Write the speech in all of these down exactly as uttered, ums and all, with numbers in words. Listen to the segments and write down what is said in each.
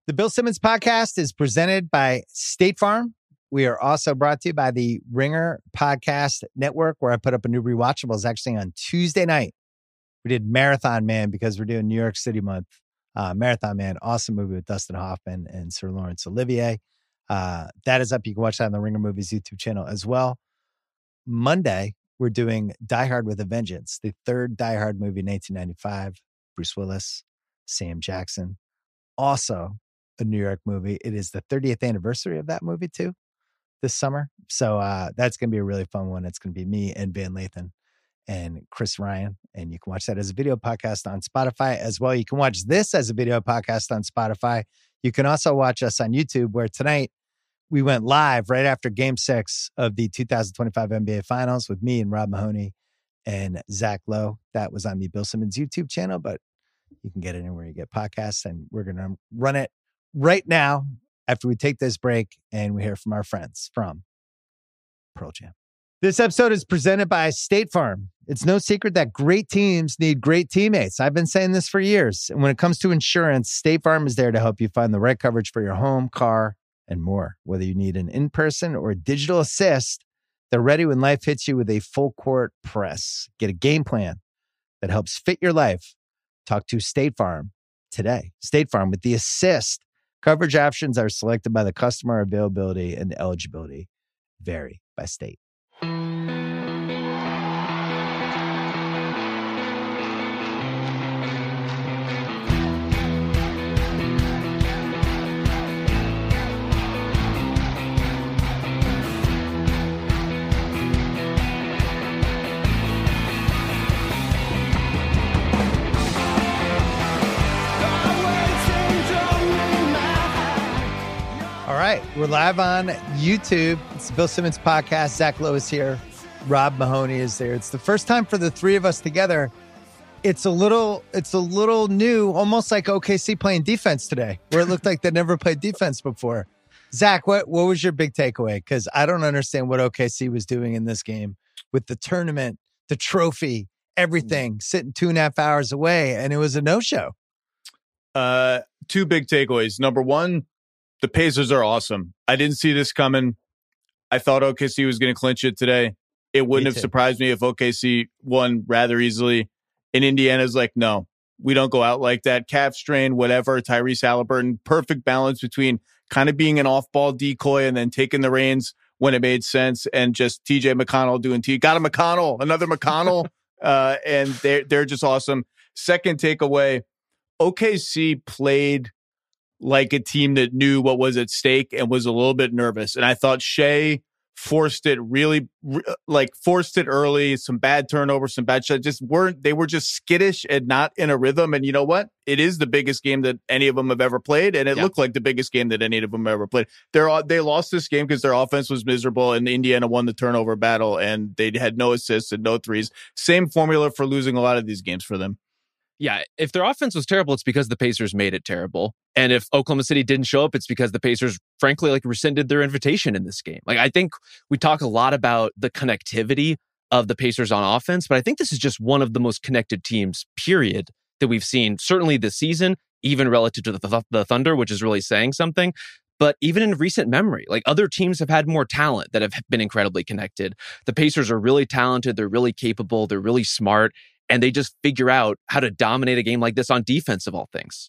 The Bill Simmons Podcast is presented by State Farm. We are also brought to you by the Ringer Podcast Network, where I put up a new rewatchables actually on Tuesday night. We did Marathon Man because we're doing New York City month. Uh, Marathon Man, awesome movie with Dustin Hoffman and Sir Laurence Olivier. Uh, that is up. You can watch that on the Ringer Movies YouTube channel as well. Monday, we're doing Die Hard with a Vengeance, the third Die Hard movie, nineteen ninety-five. Bruce Willis, Sam Jackson. Also a New York movie. It is the thirtieth anniversary of that movie too this summer. So uh, that's going to be a really fun one. It's going to be me and Van Lathan and Chris Ryan. And you can watch that as a video podcast on Spotify as well. You can watch this as a video podcast on Spotify. You can also watch us on YouTube, where tonight we went live right after game six of the two thousand twenty-five N B A Finals with me and Rob Mahoney and Zach Lowe. That was on the Bill Simmons YouTube channel, but you can get it anywhere you get podcasts. And we're going to run it right now after we take this break and we hear from our friends from Pearl Jam. This episode is presented by State Farm. It's no secret that great teams need great teammates. I've been saying this for years. And when it comes to insurance, State Farm is there to help you find the right coverage for your home, car, and more. Whether you need an in-person or a digital assist, they're ready when life hits you with a full court press. Get a game plan that helps fit your life. Talk to State Farm today. State Farm with the assist. Coverage options are selected by the customer. Availability and eligibility vary by state. All right, we're live on YouTube. It's the Bill Simmons Podcast. Zach Lowe is here. Rob Mahoney is there. It's the first time for the three of us together. It's a little, it's a little new, almost like O K C playing defense today, where it looked like they never played defense before. Zach, what what was your big takeaway? Because I don't understand what O K C was doing in this game with the tournament, the trophy, everything, sitting two and a half hours away, and it was a no-show. Uh, two big takeaways. Number one, the Pacers are awesome. I didn't see this coming. I thought O K C was going to clinch it today. It wouldn't have surprised me if O K C won rather easily. And Indiana's like, no, we don't go out like that. Calf strain, whatever. Tyrese Halliburton, perfect balance between kind of being an off-ball decoy and then taking the reins when it made sense, and just T J McConnell doing T. Got a McConnell, another McConnell, uh, and they're they're just awesome. Second takeaway: O K C played like a team that knew what was at stake and was a little bit nervous. And I thought Shea forced it really, like forced it early, some bad turnovers, some bad shots, just weren't, they were just skittish and not in a rhythm. And you know what? It is the biggest game that any of them have ever played. And it yep. looked like the biggest game that any of them ever played. They're, they lost this game because their offense was miserable, and Indiana won the turnover battle, and they had no assists and no threes. Same formula for losing a lot of these games for them. Yeah, if their offense was terrible, it's because the Pacers made it terrible. And if Oklahoma City didn't show up, it's because the Pacers, frankly, like rescinded their invitation in this game. Like, I think we talk a lot about the connectivity of the Pacers on offense, but I think this is just one of the most connected teams, period, that we've seen, certainly this season, even relative to the, th- the Thunder, which is really saying something. But even in recent memory, like other teams have had more talent that have been incredibly connected. The Pacers are really talented. They're really capable. They're really smart. And they just figure out how to dominate a game like this on defense, of all things.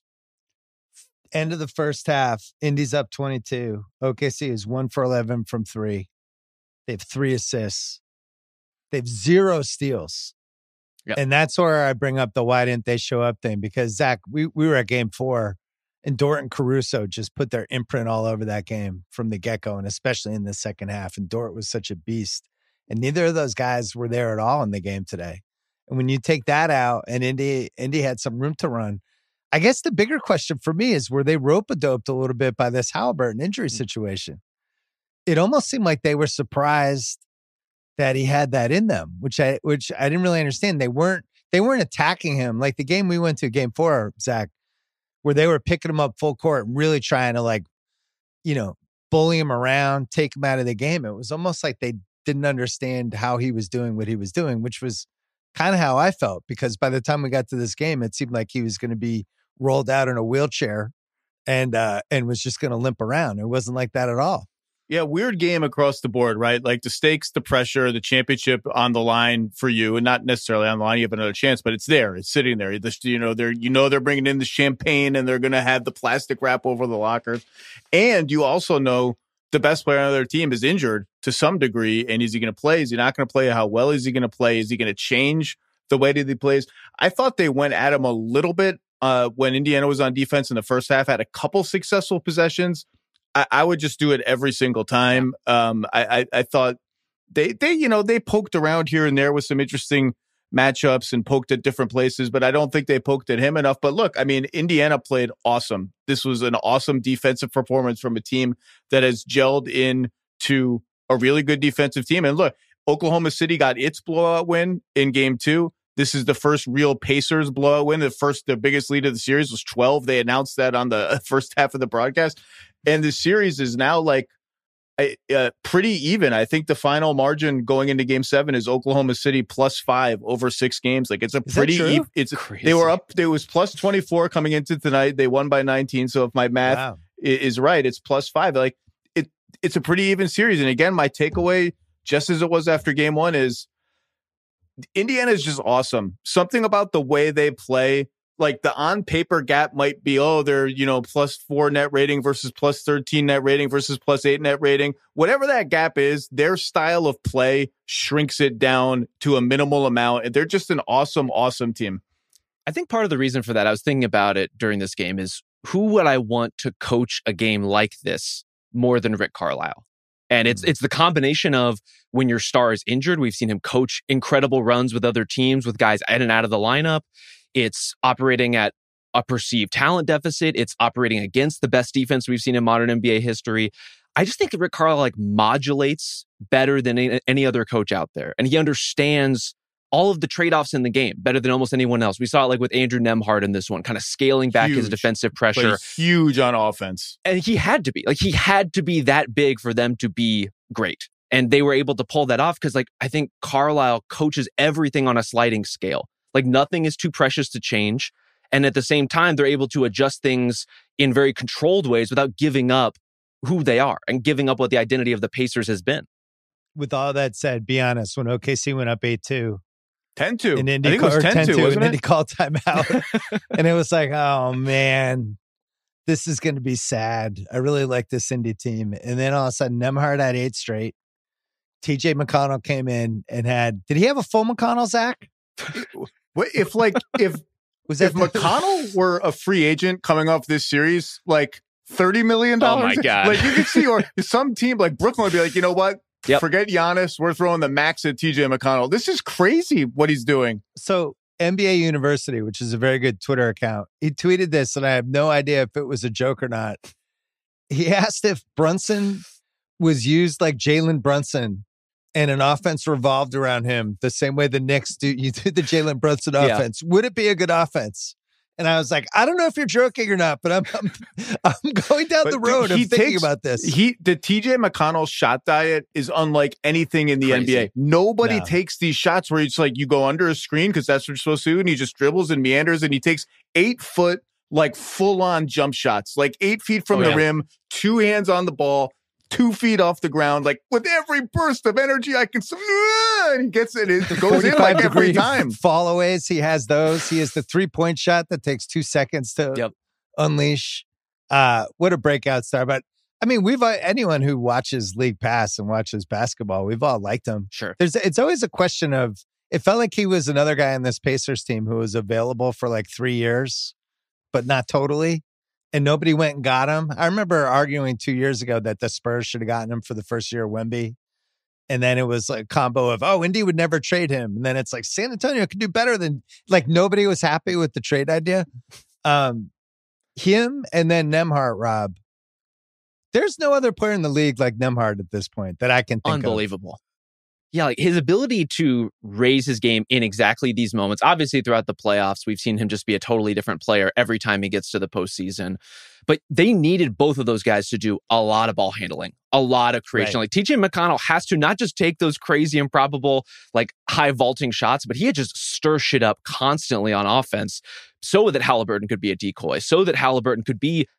End of the first half, Indy's up twenty-two. O K C is one for eleven from three. They have three assists. They have zero steals. Yep. And that's where I bring up the why didn't they show up thing. Because, Zach, we, we were at game four, and Dort and Caruso just put their imprint all over that game from the get-go, and especially in the second half. And Dort was such a beast. And neither of those guys were there at all in the game today. And when you take that out, and Indy Indy had some room to run, I guess the bigger question for me is, were they rope-a-doped a little bit by this Halliburton injury situation? It almost seemed like they were surprised that he had that in them, which I which I didn't really understand. They weren't they weren't attacking him like the game we went to, game four, Zach, where they were picking him up full court and really trying to, like, you know, bully him around, take him out of the game. It was almost like they didn't understand how he was doing what he was doing, which was kind of how I felt, because by the time we got to this game, it seemed like he was going to be rolled out in a wheelchair and uh, and was just going to limp around. It wasn't like that at all. Yeah, weird game across the board, right? Like the stakes, the pressure, the championship on the line for you, and not necessarily on the line. You have another chance, but it's there. It's sitting there. You know, they're you know they're bringing in the champagne, and they're going to have the plastic wrap over the lockers. And you also know the best player on their team is injured to some degree, and is he going to play? Is he not going to play? How well is he going to play? Is he going to change the way that he plays? I thought they went at him a little bit uh, when Indiana was on defense in the first half. Had a couple successful possessions. I would just do it every single time. Um, I, I, I thought they, they, you know, they poked around here and there with some interesting matchups and poked at different places, but I don't think they poked at him enough. But look, I mean, Indiana played awesome. This was an awesome defensive performance from a team that has gelled into a really good defensive team. And look, Oklahoma City got its blowout win in game two. This is the first real Pacers blowout win. The first, the biggest lead of the series was twelve. They announced that on the first half of the broadcast. And the series is now like uh, pretty even. I think the final margin going into game seven is Oklahoma City plus five over six games. Like it's a is pretty, e- it's, Crazy. they were up, there was plus twenty-four coming into tonight. They won by nineteen. So if my math Wow. is right, it's plus five. Like it, it's a pretty even series. And again, my takeaway, just as it was after game one, is Indiana is just awesome. Something about the way they play. Like the on paper gap might be, oh, they're, you know, plus four net rating versus plus thirteen net rating versus plus eight net rating. Whatever that gap is, their style of play shrinks it down to a minimal amount. And they're just an awesome, awesome team. I think part of the reason for that, I was thinking about it during this game, is who would I want to coach a game like this more than Rick Carlisle? And it's it's the combination of when your star is injured, we've seen him coach incredible runs with other teams, with guys in and out of the lineup. It's operating at a perceived talent deficit. It's operating against the best defense we've seen in modern N B A history. I just think that Rick Carlisle like modulates better than any, any other coach out there. And he understands all of the trade-offs in the game better than almost anyone else. We saw it like with Andrew Nembhard in this one, kind of scaling back Huge. his defensive pressure. But huge on offense. And he had to be. Like he had to be that big for them to be great. And they were able to pull that off because like I think Carlisle coaches everything on a sliding scale. Like nothing is too precious to change. And at the same time, they're able to adjust things in very controlled ways without giving up who they are and giving up what the identity of the Pacers has been. With all that said, be honest, when O K C went up eight two, ten two. and Indy I think it was ten two, wasn't and it? Indy called timeout. And it was like, oh man, this is going to be sad. I really like this Indy team. And then all of a sudden, Nembhard had eight straight. T J McConnell came in and had, did he have a full McConnell, Zach? What if like if Was if that McConnell were a free agent coming off this series, like thirty million dollars? Oh my God. Like you could see, or some team like Brooklyn would be like, you know what? Yep. Forget Giannis. We're throwing the max at T J McConnell. This is crazy what he's doing. So N B A University, which is a very good Twitter account, he tweeted this, and I have no idea if it was a joke or not. He asked if Brunson was used like Jalen Brunson and an offense revolved around him the same way the Knicks do. You do the Jalen Brunson offense. Yeah. Would it be a good offense? And I was like, I don't know if you're joking or not, but I'm I'm, I'm going down but the road of thinking takes, about this. He the T J McConnell shot diet is unlike anything in the Crazy. N B A. Nobody No. takes these shots where it's like you go under a screen because that's what you're supposed to do, and he just dribbles and meanders, and he takes eight foot like full on jump shots, like eight feet from Oh, the yeah. rim, two hands on the ball, two feet off the ground, like with every burst of energy I can. And he gets it. It goes in like every time. Fallaways, he has those. He has the three point shot that takes two seconds to Yep. unleash. Uh, what a breakout star! But I mean, we've uh, anyone who watches League Pass and watches basketball, we've all liked him. Sure. There's it's always a question of. It felt like he was another guy in this Pacers team who was available for like three years, but not totally. And nobody went and got him. I remember arguing two years ago that the Spurs should have gotten him for the first year of Wemby. And then it was like a combo of, oh, Indy would never trade him. And then it's like San Antonio could do better than, like nobody was happy with the trade idea. Um, him and then Nembhard, Rob. There's no other player in the league like Nembhard at this point that I can think Unbelievable. of. Yeah, like his ability to raise his game in exactly these moments. Obviously, throughout the playoffs, we've seen him just be a totally different player every time he gets to the postseason. But they needed both of those guys to do a lot of ball handling, a lot of creation. Right. Like T J McConnell has to not just take those crazy, improbable, like high vaulting shots, but he had just stir shit up constantly on offense so that Halliburton could be a decoy, so that Halliburton could be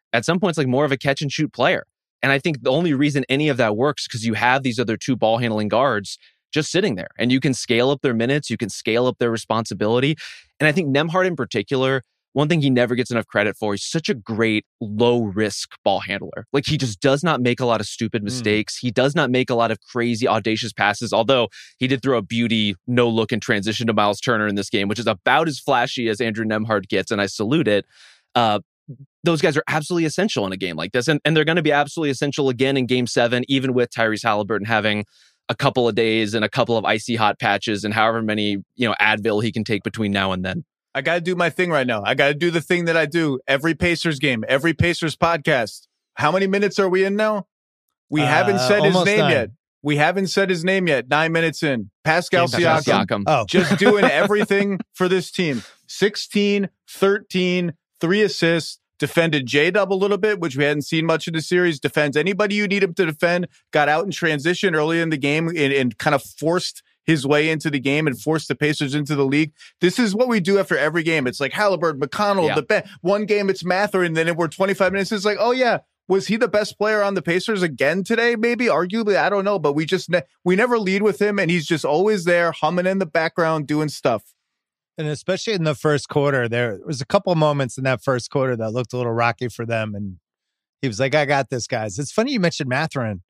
at some points like more of a catch and shoot player. And I think the only reason any of that works because you have these other two ball handling guards just sitting there, and you can scale up their minutes, you can scale up their responsibility. And I think Nembhard in particular, one thing he never gets enough credit for, he's such a great low risk ball handler. Like he just does not make a lot of stupid mistakes. Mm. He does not make a lot of crazy audacious passes, although he did throw a beauty no look in transition to Miles Turner in this game, which is about as flashy as Andrew Nembhard gets, and I salute it. Uh, those guys are absolutely essential in a game like this, and, and they're going to be absolutely essential again in game seven, even with Tyrese Halliburton having a couple of days and a couple of icy hot patches and however many, you know, Advil he can take between now and then. I got to do my thing right now. I got to do the thing that I do every Pacers game, every Pacers podcast. How many minutes are we in now? We uh, haven't said his name nine. yet. We haven't said his name yet. Nine minutes in. Pascal Siakam. Siakam. Oh. Just doing everything for this team. sixteen, thirteen, three assists. Defended J-Dub a little bit, which we hadn't seen much in the series. Defends anybody you need him to defend. Got out in transition early in the game and, and kind of forced his way into the game and forced the Pacers into the league. This is what we do after every game. It's like Halliburton, McConnell, yeah. the be- one game it's Mather, and then we're twenty-five minutes. It's like, oh yeah, was he the best player on the Pacers again today? Maybe, arguably, I don't know. But we just ne- we never lead with him, and he's just always there, humming in the background, doing stuff. And especially in the first quarter, there was a couple moments in that first quarter that looked a little rocky for them. And he was like, I got this, guys. It's funny you mentioned Mathurin.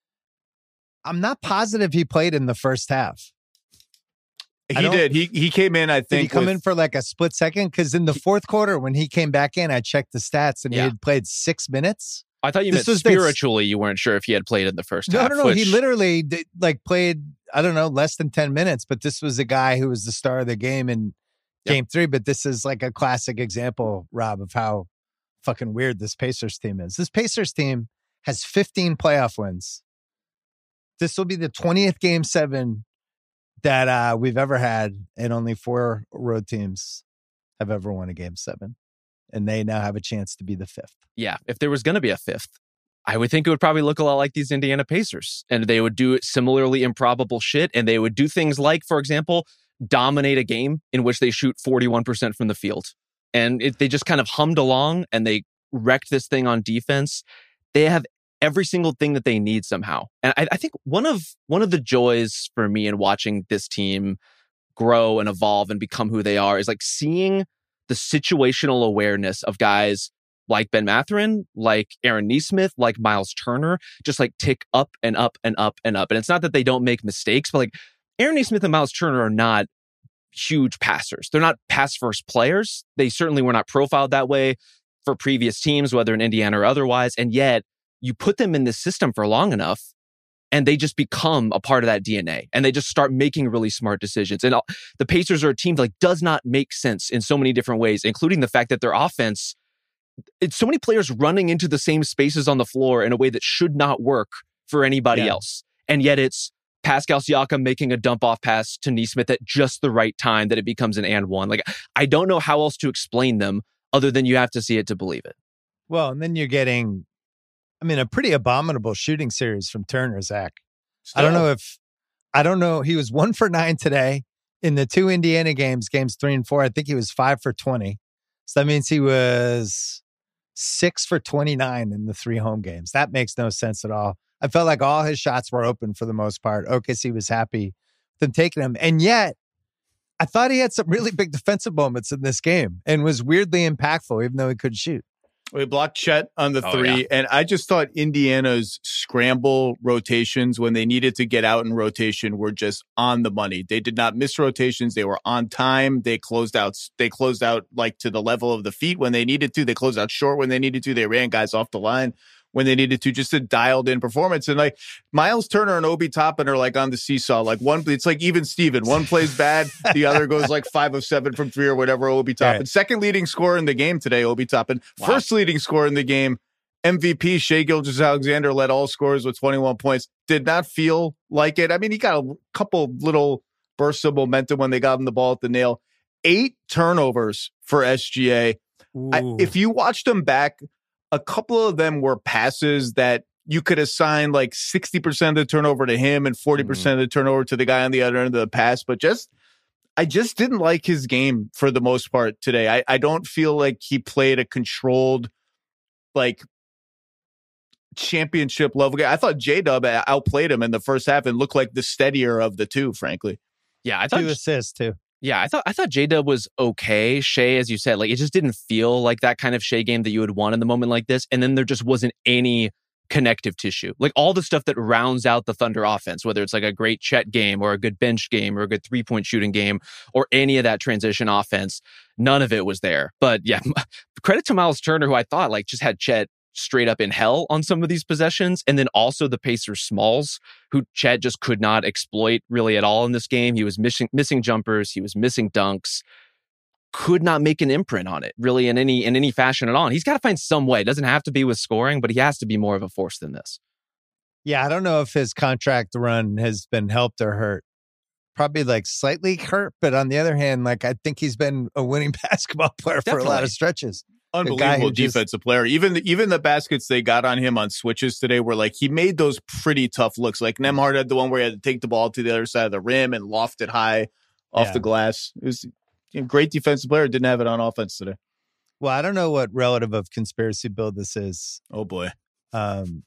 I'm not positive he played in the first half. He did. He he came in, I think. Did he come with... in for like a split second? Because in the fourth quarter, when he came back in, I checked the stats and yeah. he had played six minutes. I thought you this meant spiritually, this... you weren't sure if he had played in the first no, half. No, no, no. Which... He literally did, like played, I don't know, less than ten minutes. But this was a guy who was the star of the game and Game three, but this is like a classic example, Rob, of how fucking weird this Pacers team is. This Pacers team has fifteen playoff wins. This will be the twentieth game seven that uh, we've ever had, and only four road teams have ever won a game seven. And they now have a chance to be the fifth. Yeah, if there was going to be a fifth, I would think it would probably look a lot like these Indiana Pacers. And they would do similarly improbable shit, and they would do things like, for example, dominate a game in which they shoot forty-one percent from the field. And it, they just kind of hummed along and they wrecked this thing on defense. They have every single thing that they need somehow. And I, I think one of one of the joys for me in watching this team grow and evolve and become who they are is like seeing the situational awareness of guys like Ben Mathurin, like Aaron Nesmith, like Miles Turner, just like tick up and up and up and up. And it's not that they don't make mistakes, but like Aaron Nesmith and Miles Turner are not huge passers. They're not pass-first players. They certainly were not profiled that way for previous teams, whether in Indiana or otherwise. And yet, you put them in this system for long enough, and they just become a part of that D N A. And they just start making really smart decisions. And the Pacers are a team that like, does not make sense in so many different ways, including the fact that their offense, it's so many players running into the same spaces on the floor in a way that should not work for anybody yeah. else. And yet it's Pascal Siakam making a dump-off pass to Nesmith at just the right time that it becomes an and one. Like, I don't know how else to explain them other than you have to see it to believe it. Well, and then you're getting, I mean, a pretty abominable shooting series from Turner, Zach. Still. I don't know if, I don't know. He was one for nine today in the two Indiana games, games three and four. I think he was five for twenty. So that means he was six for twenty-nine in the three home games. That makes no sense at all. I felt like all his shots were open for the most part. O K C was happy with them taking them. And yet, I thought he had some really big defensive moments in this game and was weirdly impactful, even though he couldn't shoot. We blocked Chet on the oh, three, yeah. and I just thought Indiana's scramble rotations when they needed to get out in rotation were just on the money. They did not miss rotations. They were on time. They closed out. They closed out like to the level of the feet when they needed to. They closed out short when they needed to. They ran guys off the line when they needed to, just a dialed in performance. And like Miles Turner and Obi Toppin are like on the seesaw. Like one, it's like even Steven. One plays bad, the other goes like five of seven from three or whatever. Obi Toppin, right. Second leading scorer in the game today. Obi Toppin, wow. First leading scorer in the game. M V P Shai Gilgeous-Alexander led all scorers with twenty-one points. Did not feel like it. I mean, he got a couple little bursts of momentum when they got him the ball at the nail. Eight turnovers for S G A. I, if you watched them back, a couple of them were passes that you could assign like sixty percent of the turnover to him and forty percent mm-hmm. of the turnover to the guy on the other end of the pass. But just, I just didn't like his game for the most part today. I, I don't feel like he played a controlled like championship level guy. I thought J-Dub outplayed him in the first half and looked like the steadier of the two, frankly. Yeah, I thought two assists too. Yeah, I thought I thought J-Dub was okay. Shea, as you said, like it just didn't feel like that kind of Shea game that you would want in the moment like this. And then there just wasn't any connective tissue. Like all the stuff that rounds out the Thunder offense, whether it's like a great Chet game or a good bench game or a good three-point shooting game or any of that transition offense, none of it was there. But yeah, credit to Miles Turner, who I thought like just had Chet straight up in hell on some of these possessions. And then also the Pacers smalls, who Chet just could not exploit really at all in this game. He was missing missing jumpers. He was missing dunks. Could not make an imprint on it really in any in any fashion at all. And he's got to find some way. It doesn't have to be with scoring, but he has to be more of a force than this. Yeah, I don't know if his contract run has been helped or hurt. Probably like slightly hurt, but on the other hand, like I think he's been a winning basketball player for Definitely. a lot of stretches. Unbelievable defensive just, player. Even the, even the baskets they got on him on switches today were like, he made those pretty tough looks. Like Nembhard had the one where he had to take the ball to the other side of the rim and loft it high off yeah. the glass. It was a great defensive player. Didn't have it on offense today. Well, I don't know what relative of conspiracy build this is. Oh boy. Um,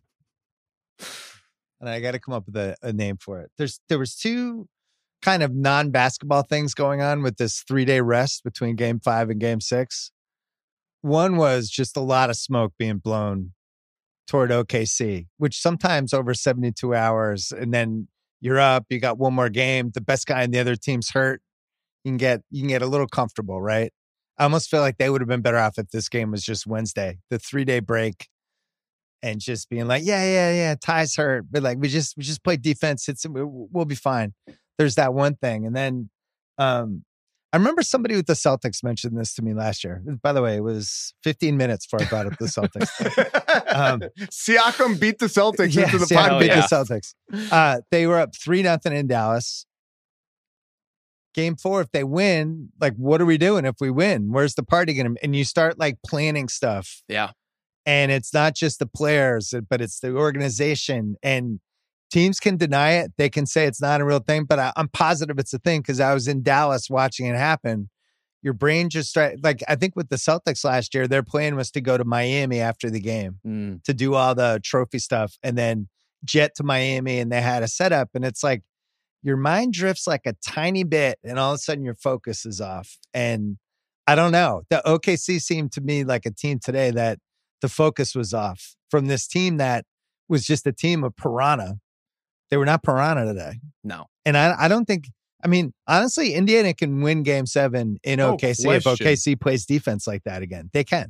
and I got to come up with a, a name for it. There's, there was two kind of non-basketball things going on with this three-day rest between game five and game six. One was just a lot of smoke being blown toward O K C, which sometimes over seventy-two hours, and then you're up, you got one more game, the best guy in the other team's hurt. You can get you can get a little comfortable, right? I almost feel like they would have been better off if this game was just Wednesday, the three-day break, and just being like, yeah, yeah, yeah, Ty's hurt, but like we just we just play defense, it's we'll be fine. There's that one thing, and then um I remember somebody with the Celtics mentioned this to me last year. By the way, it was fifteen minutes before I brought up the Celtics. um, Siakam beat the Celtics yeah, into the Siakam final. beat Yeah. the Celtics. Uh, they were up three nothing in Dallas. Game four, if they win, like, what are we doing if we win? Where's the party going to? And you start like planning stuff. Yeah. And it's not just the players, but it's the organization. And teams can deny it. They can say it's not a real thing, but I, I'm positive it's a thing because I was in Dallas watching it happen. Your brain just started, like, I think with the Celtics last year, their plan was to go to Miami after the game mm. to do all the trophy stuff and then jet to Miami, and they had a setup. And it's like your mind drifts like a tiny bit and all of a sudden your focus is off. And I don't know. The O K C seemed to me like a team today that the focus was off from this team that was just a team of piranha. They were not piranha today. No. And I, I don't think, I mean, honestly, Indiana can win game seven in No O K C question. if O K C plays defense like that again. They can.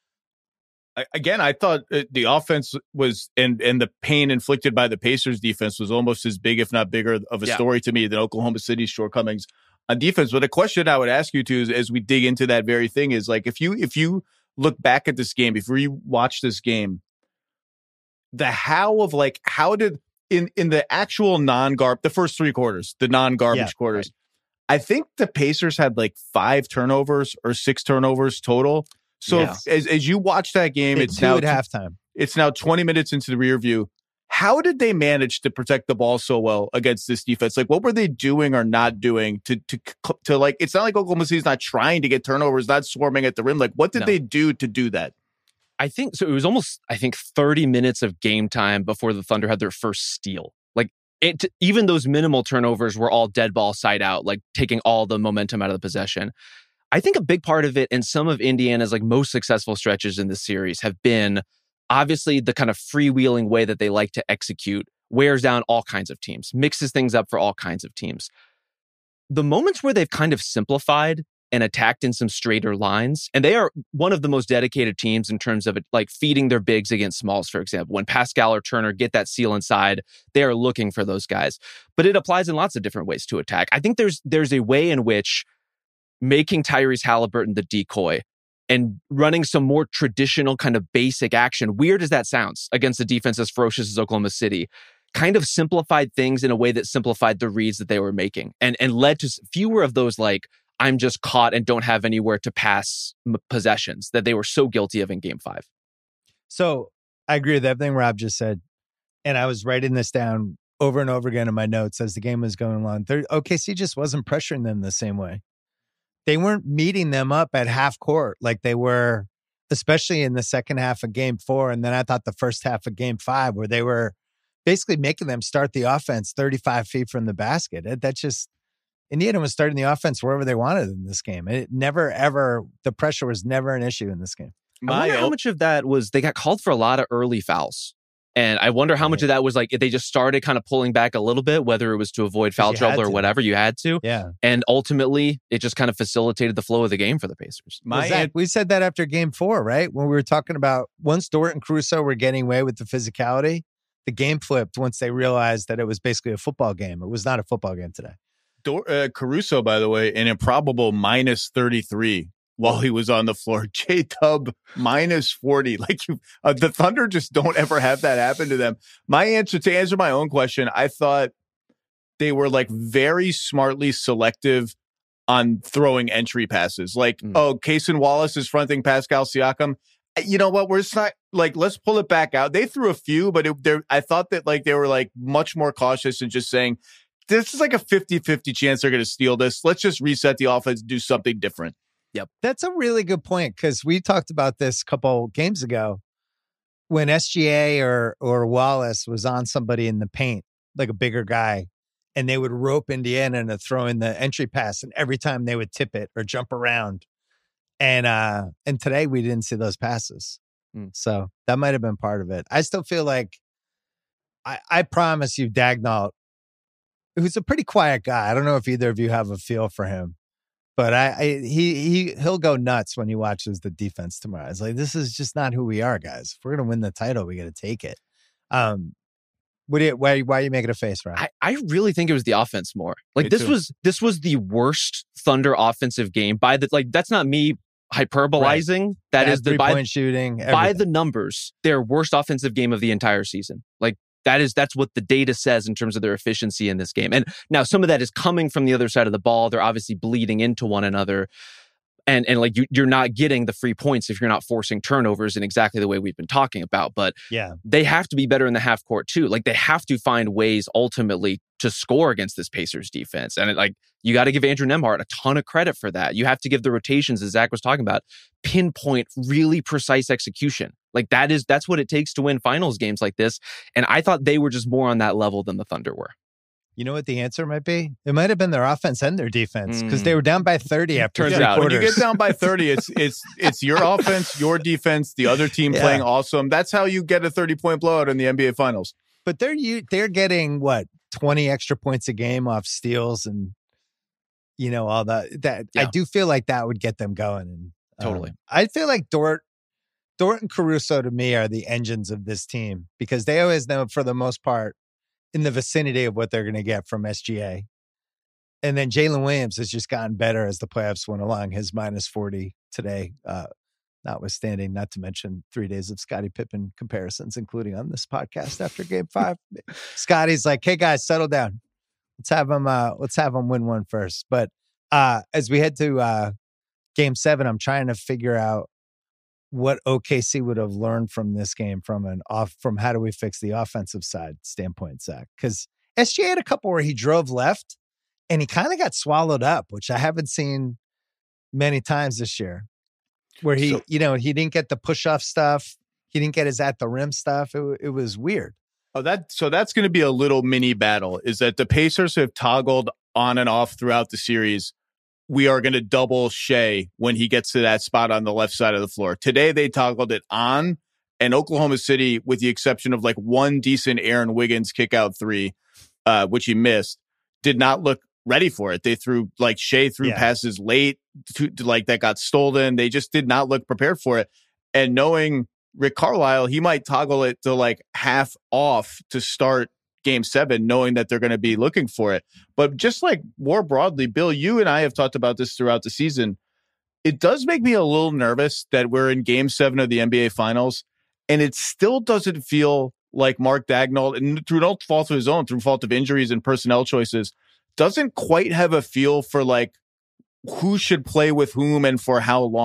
I, again, I thought uh, the offense was, and and the pain inflicted by the Pacers defense was almost as big, if not bigger, of a yeah. story to me than Oklahoma City's shortcomings on defense. But a question I would ask you to, is, as we dig into that very thing, is like, if you if you look back at this game, if you watch this game, the how of like, how did, in, in the actual non-garb, the first three quarters, the non-garbage Yeah, quarters, right. I think the Pacers had like five turnovers or six turnovers total. So Yeah. if, as, as you watch that game, They it's two now at halftime. It's now twenty minutes into the rear view. How did they manage to protect the ball so well against this defense? Like, what were they doing or not doing to to to like? It's not like Oklahoma City's not trying to get turnovers, not swarming at the rim. Like, what did No. they do to do that? I think so. It was almost, I think, thirty minutes of game time before the Thunder had their first steal. Like, it, even those minimal turnovers were all dead ball side out, like taking all the momentum out of the possession. I think a big part of it, and some of Indiana's like most successful stretches in this series have been obviously the kind of freewheeling way that they like to execute wears down all kinds of teams, mixes things up for all kinds of teams. The moments where they've kind of simplified and attacked in some straighter lines, and they are one of the most dedicated teams in terms of it, like feeding their bigs against smalls, for example. When Pascal or Turner get that seal inside, they are looking for those guys. But it applies in lots of different ways to attack. I think there's there's a way in which making Tyrese Halliburton the decoy and running some more traditional kind of basic action, weird as that sounds, against a defense as ferocious as Oklahoma City, kind of simplified things in a way that simplified the reads that they were making and, and led to fewer of those, like, I'm just caught and don't have anywhere to pass m- possessions that they were so guilty of in game five. So I agree with everything Rob just said. And I was writing this down over and over again in my notes as the game was going along. There, O K C just wasn't pressuring them the same way. They weren't meeting them up at half court like they were, especially in the second half of game four. And then I thought the first half of game five, where they were basically making them start the offense thirty-five feet from the basket. It, that just, Indiana was starting the offense wherever they wanted in this game. It never, ever, the pressure was never an issue in this game. I wonder how much of that was they got called for a lot of early fouls. And I wonder how much of that was like they just started kind of pulling back a little bit, whether it was to avoid foul trouble or whatever, you had to. Yeah. And ultimately, it just kind of facilitated the flow of the game for the Pacers. My Zach, we said that after game four, right? When we were talking about once Dort and Caruso were getting away with the physicality, the game flipped once they realized that it was basically a football game. It was not a football game today. Dor- uh, Caruso, by the way, an improbable minus thirty-three. While he was on the floor, J-Dub minus forty. Like you, uh, the Thunder just don't ever have that happen to them. My answer to answer my own question, I thought they were like very smartly selective on throwing entry passes. Like, mm. oh, Cason Wallace is fronting Pascal Siakam. You know what? We're just not like, let's pull it back out. They threw a few, but it, I thought that like they were like much more cautious and just saying, this is like a fifty-fifty chance they're going to steal this. Let's just reset the offense, do something different. Yep. That's a really good point, because we talked about this a couple games ago when S G A or or Wallace was on somebody in the paint, like a bigger guy, and they would rope Indiana into throwing the entry pass, and every time they would tip it or jump around. And uh, and today we didn't see those passes. Mm. So that might have been part of it. I still feel like, I, I promise you, Daigneault, who's a pretty quiet guy. I don't know if either of you have a feel for him. But I, I he he he'll go nuts when he watches the defense tomorrow. It's like, this is just not who we are, guys. If we're gonna win the title, we got to take it. Um, what do you, why why are you making a face, Ryan? I, I really think it was the offense more. Like me this too. was this was the worst Thunder offensive game by the like. That's not me hyperbolizing. Right. That Bad is the by point shooting everything. By the numbers, their worst offensive game of the entire season. Like. That is, that's what the data says in terms of their efficiency in this game. And now some of that is coming from the other side of the ball. They're obviously bleeding into one another. And, and like you, you're not getting the free points if you're not forcing turnovers in exactly the way we've been talking about. But yeah, they have to be better in the half court too. Like they have to find ways ultimately to score against this Pacers defense. And it, like, you got to give Andrew Nembhard a ton of credit for that. You have to give the rotations, as Zach was talking about, pinpoint, really precise execution. Like that is, that's what it takes to win finals games like this. And I thought they were just more on that level than the Thunder were. You know what the answer might be? It might have been their offense and their defense, because mm. they were down by thirty after Turns three out. quarters. When you get down by thirty, it's it's it's your offense, your defense, the other team yeah. playing awesome. That's how you get a thirty-point blowout in the N B A Finals. But they're you they're getting what, twenty extra points a game off steals and you know all that. That yeah. I do feel like that would get them going. And um, totally, I feel like Dort, Dort and Caruso to me are the engines of this team, because they always know for the most part in the vicinity of what they're going to get from S G A. And then Jalen Williams has just gotten better as the playoffs went along. His minus forty today, uh, notwithstanding, not to mention three days of Scottie Pippen comparisons, including on this podcast after game five. Scotty's like, hey guys, settle down. Let's have him, uh, let's have him win one first. But uh, as we head to uh, game seven, I'm trying to figure out what O K C would have learned from this game from an off from how do we fix the offensive side standpoint, Zach? Because S G A had a couple where he drove left and he kind of got swallowed up, which I haven't seen many times this year. Where he, so, you know, he didn't get the push off stuff, he didn't get his at the rim stuff. It, it was weird. Oh, that so that's going to be a little mini battle. Is that the Pacers have toggled on and off throughout the series. We are going to double Shea when he gets to that spot on the left side of the floor. Today, they toggled it on, and Oklahoma City, with the exception of like one decent Aaron Wiggins kick out three, uh, which he missed, did not look ready for it. They threw like Shea threw yeah. passes late to, to like that got stolen. They just did not look prepared for it. And knowing Rick Carlisle, he might toggle it to like half off to start game seven, knowing that they're going to be looking for it. But just like more broadly, Bill, you and I have talked about this throughout the season. It does make me a little nervous that we're in game seven of the N B A Finals, and it still doesn't feel like Mark Daigneault, and through no fault of his own, through fault of injuries and personnel choices, doesn't quite have a feel for like who should play with whom and for how long.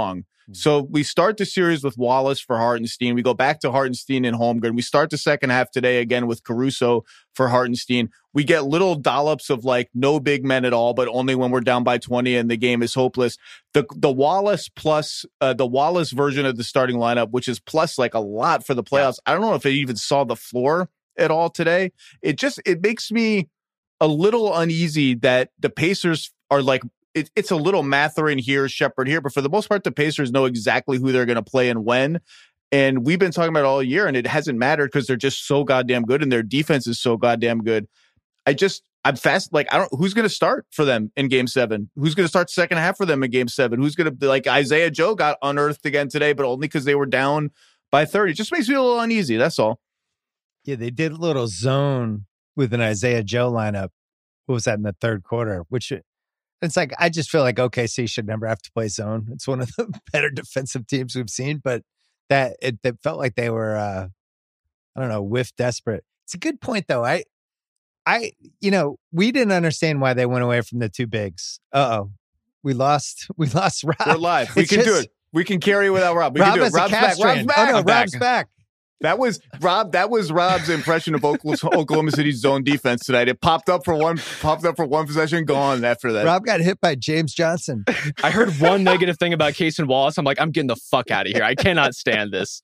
So we start the series with Wallace for Hartenstein. We go back to Hartenstein and Holmgren. We start the second half today again with Caruso for Hartenstein. We get little dollops of like no big men at all, but only when we're down by twenty and the game is hopeless. The the Wallace plus uh, the Wallace version of the starting lineup, which is plus like a lot for the playoffs. I don't know if it even saw the floor at all today. It just it makes me a little uneasy that the Pacers are like. It, it's a little Mathurin here, Shepherd here, but for the most part, the Pacers know exactly who they're going to play and when. And we've been talking about it all year, and it hasn't mattered because they're just so goddamn good, and their defense is so goddamn good. I just, I'm fast. Like, I don't, who's going to start for them in game seven? Who's going to start second half for them in game seven? Who's going to, like, Isaiah Joe got unearthed again today, but only because they were down by thirty. It just makes me a little uneasy. That's all. Yeah, they did a little zone with an Isaiah Joe lineup. What was that in the third quarter? Which, it's like, I just feel like O K C should never have to play zone. It's one of the better defensive teams we've seen, but that it, it felt like they were, uh, I don't know, whiff desperate. It's a good point, though. I, I, you know, we didn't understand why they went away from the two bigs. Uh-oh. We lost, we lost Rob. We're live. We It's can just, do it. We can carry without Rob. We Rob can do it. has a Rob's calf back. strain. Rob's back. Oh, no, I'm back. Rob's back. That was Rob. That was Rob's impression of Oklahoma, Oklahoma City's zone defense tonight. It popped up for one, popped up for one possession, gone after that. Rob got hit by James Johnson. I heard one negative thing about Case and Wallace. I'm like, I'm getting the fuck out of here. I cannot stand this.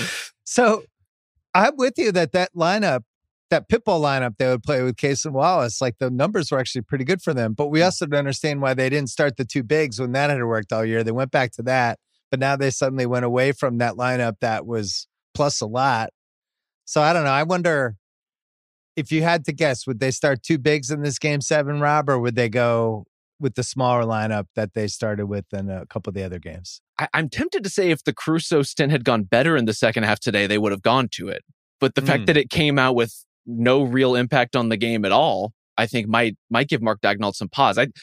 So I'm with you that that lineup, that Pitbull lineup they would play with Case and Wallace, like the numbers were actually pretty good for them. But we also don't understand why they didn't start the two bigs when that had worked all year. They went back to that, but now they suddenly went away from that lineup that was plus a lot. So I don't know. I wonder if you had to guess, would they start two bigs in this game seven, Rob, or would they go with the smaller lineup that they started with in a couple of the other games? I, I'm tempted to say if the Caruso stint had gone better in the second half today, they would have gone to it. But the mm. fact that it came out with no real impact on the game at all, I think might might give Mark Daigneault some pause. I,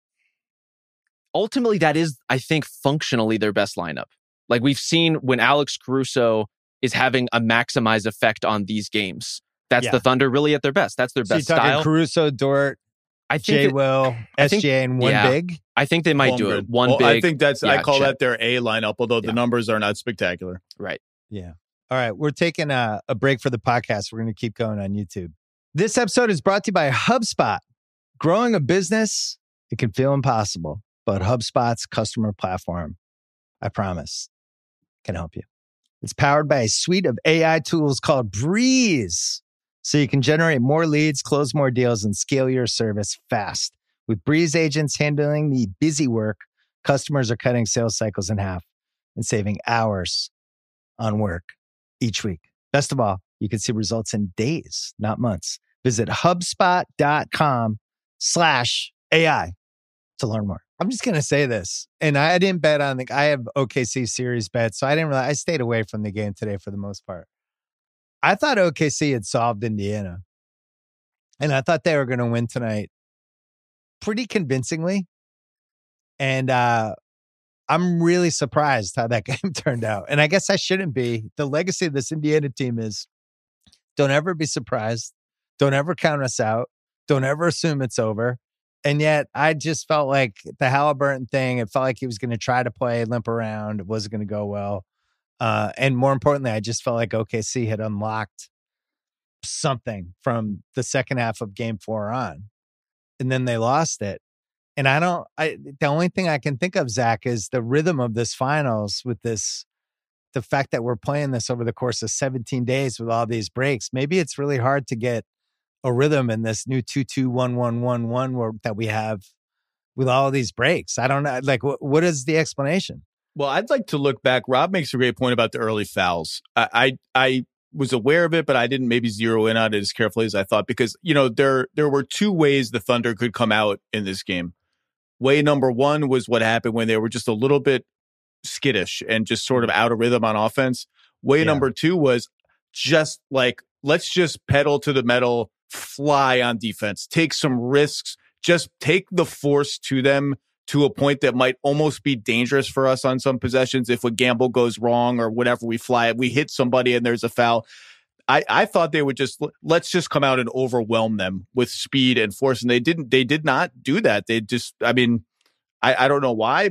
ultimately, that is, I think, functionally their best lineup. Like we've seen when Alex Caruso is having a maximized effect on these games. That's yeah. the Thunder really at their best. That's their so best you're talking style. Caruso, Dort, I think J. It, Will, S J, and one yeah, big. I think they might Holmgren. do it. One well, big. I think that's, yeah, I call check. that their A lineup, although yeah. the numbers are not spectacular. Right. Yeah. All right. We're taking a, a break for the podcast. We're going to keep going on YouTube. This episode is brought to you by HubSpot. Growing a business, it can feel impossible, but HubSpot's customer platform, I promise, can help you. It's powered by a suite of A I tools called Breeze, so you can generate more leads, close more deals, and scale your service fast. With Breeze agents handling the busy work, customers are cutting sales cycles in half and saving hours on work each week. Best of all, you can see results in days, not months. Visit HubSpot.com slash AI to learn more. I'm just going to say this, and I didn't bet on the, I have O K C series bets, so I didn't really, I stayed away from the game today for the most part. I thought O K C had solved Indiana, and I thought they were going to win tonight pretty convincingly. And uh, I'm really surprised how that game turned out. And I guess I shouldn't be. The legacy of this Indiana team is don't ever be surprised. Don't ever count us out. Don't ever assume it's over. And yet I just felt like the Halliburton thing, it felt like he was going to try to play, limp around. It wasn't going to go well. Uh, and more importantly, I just felt like O K C had unlocked something from the second half of game four on. And then they lost it. And I don't, I, the only thing I can think of, Zach, is the rhythm of this finals with this, the fact that we're playing this over the course of seventeen days with all these breaks. Maybe it's really hard to get a rhythm in this new two two one one one one that we have with all of these breaks. I don't know. Like, what, what is the explanation? Well, I'd like to look back. Rob makes a great point about the early fouls. I, I, I was aware of it, but I didn't maybe zero in on it as carefully as I thought, because, you know, there, there were two ways the Thunder could come out in this game. Way number one was what happened when they were just a little bit skittish and just sort of out of rhythm on offense. Way yeah. number two was just like, let's just pedal to the metal, fly on defense, take some risks, just take the force to them to a point that might almost be dangerous for us on some possessions. If a gamble goes wrong or whatever, we fly it, we hit somebody and there's a foul. I, I thought they would just, let's just come out and overwhelm them with speed and force. And they didn't, they did not do that. They just, I mean, I, I don't know why, but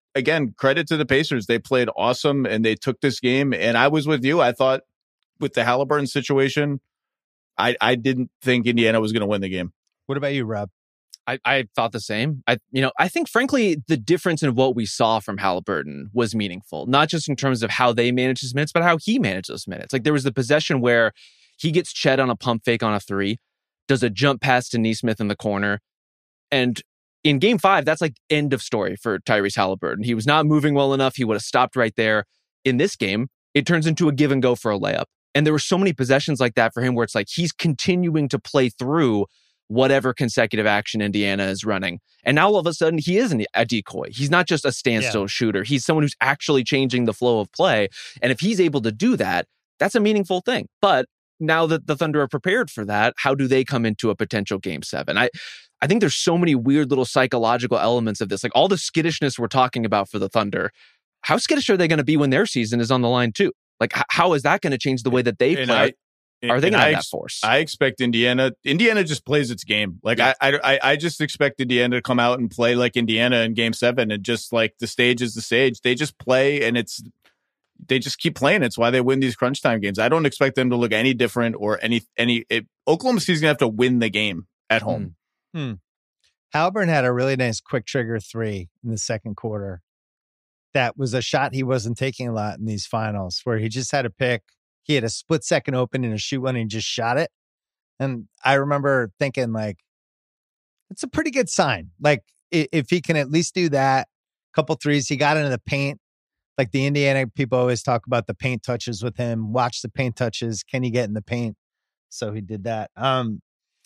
again, credit to the Pacers. They played awesome and they took this game. And I was with you. I thought with the Halliburton situation, I, I didn't think Indiana was going to win the game. What about you, Rob? I, I thought the same. I, you know, I think, frankly, the difference in what we saw from Halliburton was meaningful, not just in terms of how they managed his minutes, but how he managed those minutes. Like there was the possession where he gets Chet on a pump fake on a three, does a jump pass to Nesmith in the corner. And in game five, that's like end of story for Tyrese Halliburton. He was not moving well enough. He would have stopped right there. In this game, it turns into a give and go for a layup. And there were so many possessions like that for him where it's like he's continuing to play through whatever consecutive action Indiana is running. And now all of a sudden he isn't a decoy. He's not just a standstill yeah. shooter. He's someone who's actually changing the flow of play. And if he's able to do that, that's a meaningful thing. But now that the Thunder are prepared for that, how do they come into a potential game seven? I, I think there's so many weird little psychological elements of this. Like all the skittishness we're talking about for the Thunder, how skittish are they going to be when their season is on the line too? Like h- how is that going to change the way that they and play? I, Are they going to have ex- that force? I expect Indiana. Indiana just plays its game. Like yeah. I, I, I just expect Indiana to come out and play like Indiana in Game Seven, and just like the stage is the stage. They just play, and it's they just keep playing. It's why they win these crunch time games. I don't expect them to look any different or any any. It, Oklahoma City's gonna have to win the game at home. Hmm. Hmm. Halliburton had a really nice quick trigger three in the second quarter. That was a shot he wasn't taking a lot in these finals, where he just had a pick. He had a split second open and a shoot one and he just shot it. And I remember thinking, like, it's a pretty good sign. Like, if he can at least do that, couple threes, he got into the paint. Like the Indiana people always talk about the paint touches with him. Watch the paint touches. Can he get in the paint? So he did that. Um,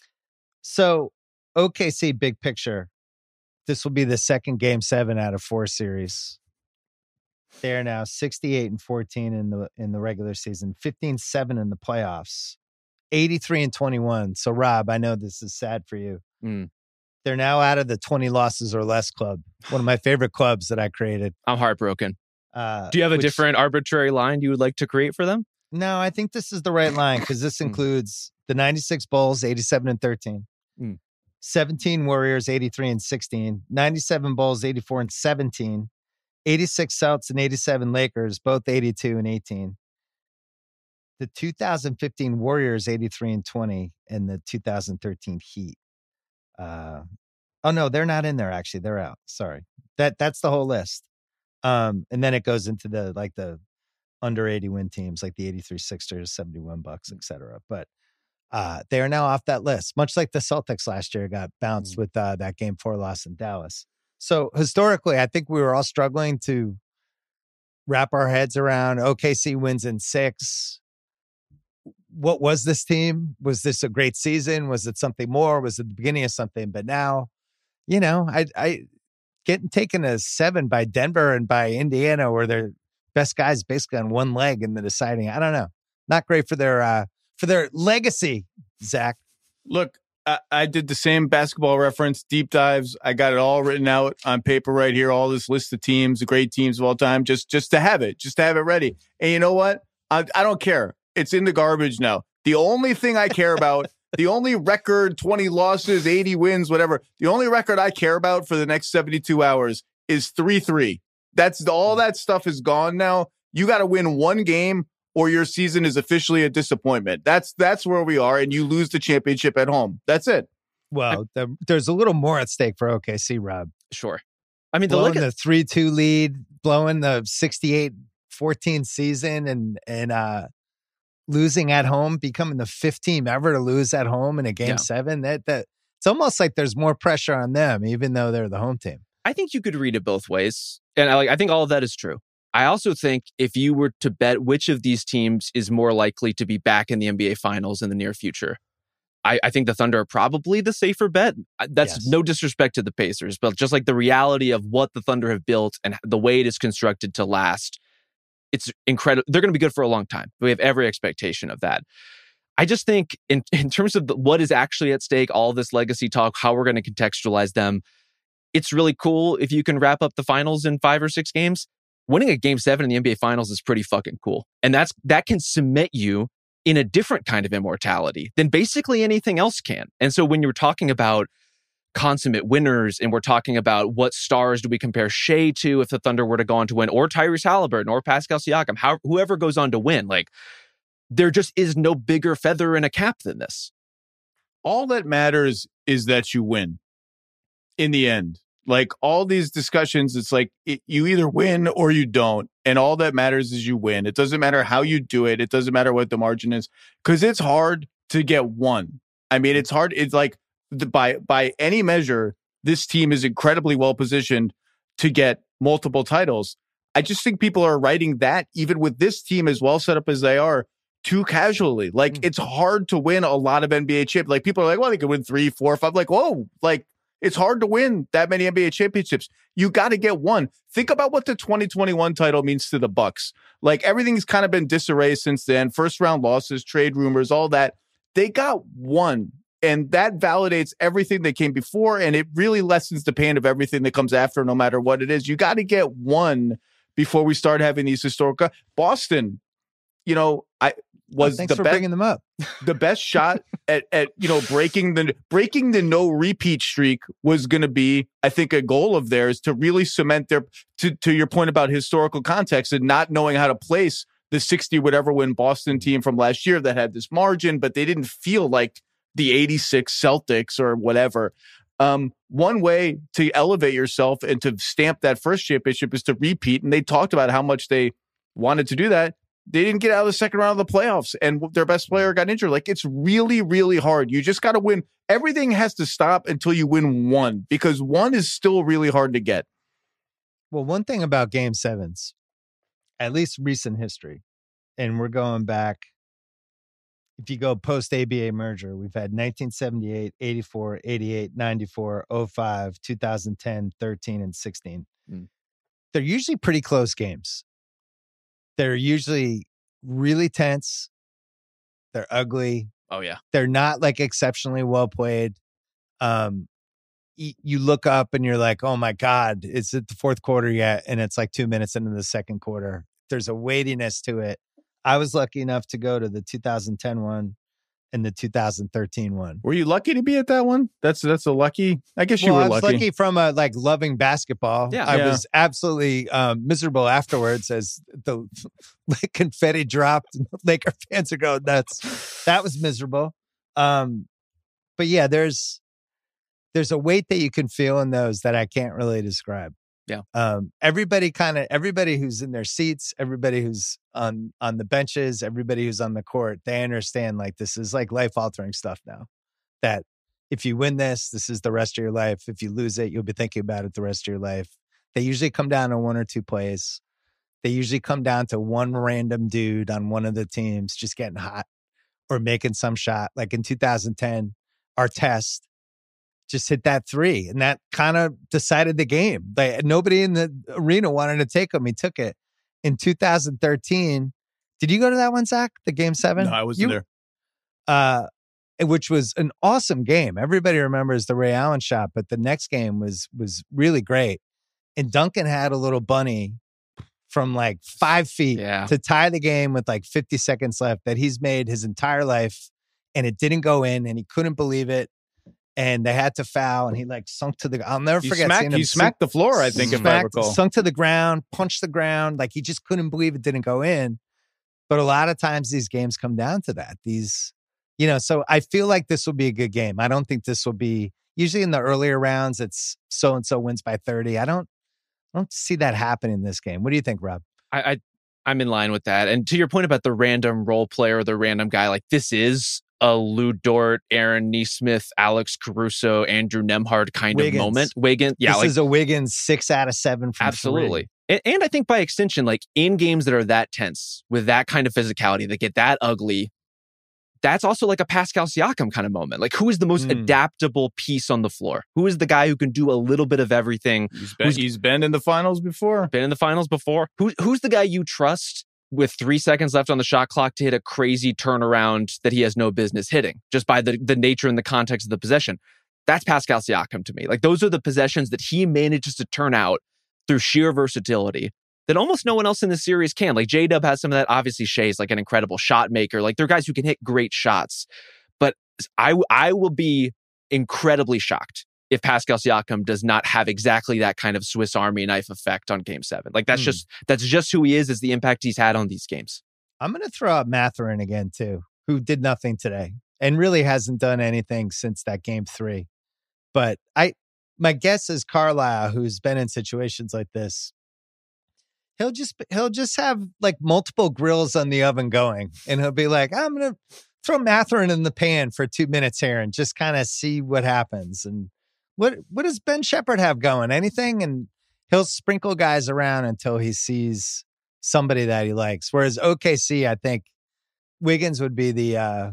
so O K C big picture. This will be the second game seven out of four series. They are now sixty-eight and fourteen in the in the regular season, fifteen seven in the playoffs, eighty-three and twenty-one. So, Rob, I know this is sad for you. Mm. They're now out of the twenty losses or less club, one of my favorite clubs that I created. I'm heartbroken. Uh, Do you have a which, different arbitrary line you would like to create for them? No, I think this is the right line because this includes the ninety-six Bulls, eighty-seven and thirteen, mm. seventeen Warriors, eighty-three and sixteen, ninety-seven Bulls, eighty-four and seventeen, eighty-six Celtics and eighty-seven Lakers, both eighty-two and eighteen. The two thousand fifteen Warriors, eighty-three and twenty, and the two thousand thirteen Heat. Uh, oh, no, they're not in there, actually. They're out. Sorry. That That's the whole list. Um, and then it goes into the, like, the under eighty win teams, like the eighty-three Sixers, seventy-one Bucks, et cetera. But uh, they are now off that list, much like the Celtics last year got bounced mm-hmm. with uh, that game four loss in Dallas. So historically, I think we were all struggling to wrap our heads around O K C wins in six. What was this team? Was this a great season? Was it something more? Was it the beginning of something? But now, you know, I, I getting taken to seven by Denver and by Indiana, where their best guys basically on one leg in the deciding. I don't know. Not great for their uh, for their legacy, Zach. Look. I, I did the same Basketball Reference deep dives. I got it all written out on paper right here. All this list of teams, the great teams of all time, just just to have it, just to have it ready. And you know what? I, I don't care. It's in the garbage now. The only thing I care about, the only record, twenty losses, eighty wins, whatever. The only record I care about for the next seventy-two hours is three three. That's all that stuff is gone now. You got to win one game or your season is officially a disappointment. That's that's where we are, and you lose the championship at home. That's it. Well, the, there's a little more at stake for O K C, Rob. Sure. I mean, the blowing at- the three two lead, blowing the sixty-eight fourteen season, and and uh, losing at home, becoming the fifth team ever to lose at home in a game yeah. seven. That that it's almost like there's more pressure on them, even though they're the home team. I think you could read it both ways, and I, like, I think all of that is true. I also think if you were to bet which of these teams is more likely to be back in the N B A Finals in the near future, I, I think the Thunder are probably the safer bet. That's yes. no disrespect to the Pacers, but just like the reality of what the Thunder have built and the way it is constructed to last, it's incredible. They're going to be good for a long time. We have every expectation of that. I just think in, in terms of the, what is actually at stake, all this legacy talk, how we're going to contextualize them, it's really cool if you can wrap up the finals in five or six games. Winning a game seven in the N B A Finals is pretty fucking cool. And that's that can cement you in a different kind of immortality than basically anything else can. And so when you're talking about consummate winners, and we're talking about what stars do we compare Shea to if the Thunder were to go on to win, or Tyrese Halliburton, or Pascal Siakam, how, whoever goes on to win. Like, there just is no bigger feather in a cap than this. All that matters is that you win in the end. Like, all these discussions, it's like it, you either win or you don't. And all that matters is you win. It doesn't matter how you do it. It doesn't matter what the margin is, because it's hard to get one. I mean, it's hard. It's like, the, by by any measure, this team is incredibly well positioned to get multiple titles. I just think people are writing that, even with this team as well set up as they are, too casually. Like, mm. it's hard to win a lot of N B A championships. Like, people are like, well, they could win three, four, five. Like, whoa, like, it's hard to win that many N B A championships. You got to get one. Think about what the twenty twenty-one title means to the Bucks. Like, everything's kind of been disarray since then. First round losses, trade rumors, all that. They got one. And that validates everything that came before, and it really lessens the pain of everything that comes after, no matter what it is. You got to get one before we start having these historical. Boston, you know, I was oh, thanks the for best, bringing them up. the best shot at, at you know breaking the breaking the no repeat streak was going to be, I think, a goal of theirs to really cement their. To to your point about historical context and not knowing how to place the sixty whatever win Boston team from last year that had this margin, but they didn't feel like the eighty-six Celtics or whatever. Um, one way to elevate yourself and to stamp that first championship is to repeat. And they talked about how much they wanted to do that. They didn't get out of the second round of the playoffs, and their best player got injured. Like, it's really, really hard. You just got to win. Everything has to stop until you win one, because one is still really hard to get. Well, one thing about game sevens, at least recent history, and we're going back, if you go post-A B A merger, we've had nineteen seventy-eight, eighty-four, eighty-eight, ninety-four, oh five, two thousand ten, thirteen, and sixteen. Mm. They're usually pretty close games. They're usually really tense. They're ugly. Oh, yeah. They're not, like, exceptionally well played. Um, y- you look up and you're like, oh, my God, is it the fourth quarter yet? And it's like two minutes into the second quarter. There's a weightiness to it. I was lucky enough to go to the two thousand ten one and the two thousand thirteen one. Were you lucky to be at that one? That's that's a lucky. I guess you well, were I was lucky. lucky from a, like, loving basketball. Yeah, I yeah. was absolutely um, miserable afterwards as the like, confetti dropped and Laker fans are going nuts. That was miserable. Um, but yeah, there's there's a weight that you can feel in those that I can't really describe. Yeah. Um, everybody kind of, everybody who's in their seats, everybody who's on, on the benches, everybody who's on the court, they understand, like, this is like life altering stuff now, that if you win this, this is the rest of your life. If you lose it, you'll be thinking about it the rest of your life. They usually come down to one or two plays. They usually come down to one random dude on one of the teams just getting hot or making some shot. Like in two thousand ten, our test just hit that three, and that kind of decided the game. Like, nobody in the arena wanted to take him. He took it. In two thousand thirteen, did you go to that one, Zach? The game seven? No, I wasn't you, there. Uh, which was an awesome game. Everybody remembers the Ray Allen shot, but the next game was was really great. And Duncan had a little bunny from like five feet yeah. to tie the game with like fifty seconds left that he's made his entire life, and it didn't go in, and he couldn't believe it. And they had to foul, and he like sunk to the. I'll never He forget. smacked, seeing him he smacked the floor, I think, smacked, if I recall. Sunk to the ground, punched the ground. Like, he just couldn't believe it didn't go in. But a lot of times these games come down to that. These, you know, so I feel like this will be a good game. I don't think this will be. Usually in the earlier rounds, it's so and so wins by thirty. I don't, I don't see that happen in this game. What do you think, Rob? I, I I'm in line with that. And to your point about the random role player, the random guy, like, this is a Lou Dort, Aaron Nesmith, Alex Caruso, Andrew Nembhard kind Wiggins. of moment. Wiggins, yeah, this like, is a Wiggins six out of seven from absolutely. three. And, and I think by extension, like, in games that are that tense with that kind of physicality, that get that ugly, that's also like a Pascal Siakam kind of moment. Like, who is the most mm. adaptable piece on the floor? Who is the guy who can do a little bit of everything? He's been, he's been in the finals before. Been in the finals before. Who, who's the guy you trust with three seconds left on the shot clock to hit a crazy turnaround that he has no business hitting, just by the, the nature and the context of the possession? That's Pascal Siakam to me. Like, those are the possessions that he manages to turn out through sheer versatility that almost no one else in the series can. Like, J-Dub has some of that. Obviously, Shea's like an incredible shot maker. Like, they're guys who can hit great shots. But I, I will be incredibly shocked if Pascal Siakam does not have exactly that kind of Swiss Army knife effect on Game Seven. Like that's mm. just that's just who he is. Is the impact he's had on these games. I'm going to throw out Mathurin again too, who did nothing today and really hasn't done anything since that Game Three. But I, my guess is Carlisle, who's been in situations like this, he'll just he'll just have like multiple grills on the oven going, and he'll be like, I'm gonna throw Mathurin in the pan for two minutes here and just kind of see what happens. And what what does Ben Shepherd have going? Anything? And he'll sprinkle guys around until he sees somebody that he likes. Whereas O K C, I think Wiggins would be the, uh,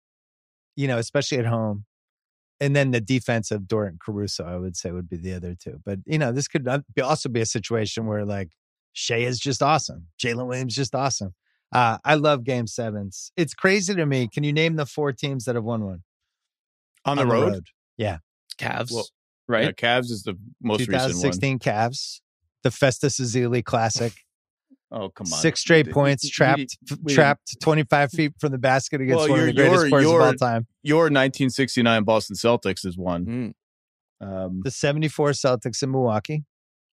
you know, especially at home. And then the defense of Dort and Caruso, I would say, would be the other two. But, you know, this could also be a situation where like Shea is just awesome. Jalen Williams just awesome. Uh, I love Game Sevens. It's crazy to me. Can you name the four teams that have won one? On the, On road? the road? Yeah. Cavs, well, right? Yeah, Cavs is the most recent one. twenty sixteen Cavs. The Festus Ezeli Classic. Oh, come on. Six straight we, points, we, trapped we, we, trapped twenty-five feet from the basket against well, one of the greatest players of all time. Your nineteen sixty-nine Boston Celtics is one. Mm. Um, the seventy-four Celtics in Milwaukee.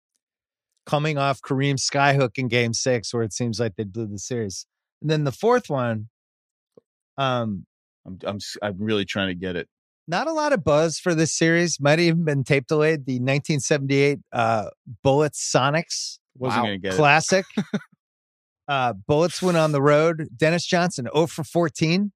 Coming off Kareem skyhook in Game Six, where it seems like they blew the series. And then the fourth one, um, I'm I'm I'm really trying to get it. Not a lot of buzz for this series. Might have even been tape delayed. The nineteen seventy-eight uh, Bullets Sonics wasn't wow. going to get classic. uh, Bullets went on the road. Dennis Johnson zero for fourteen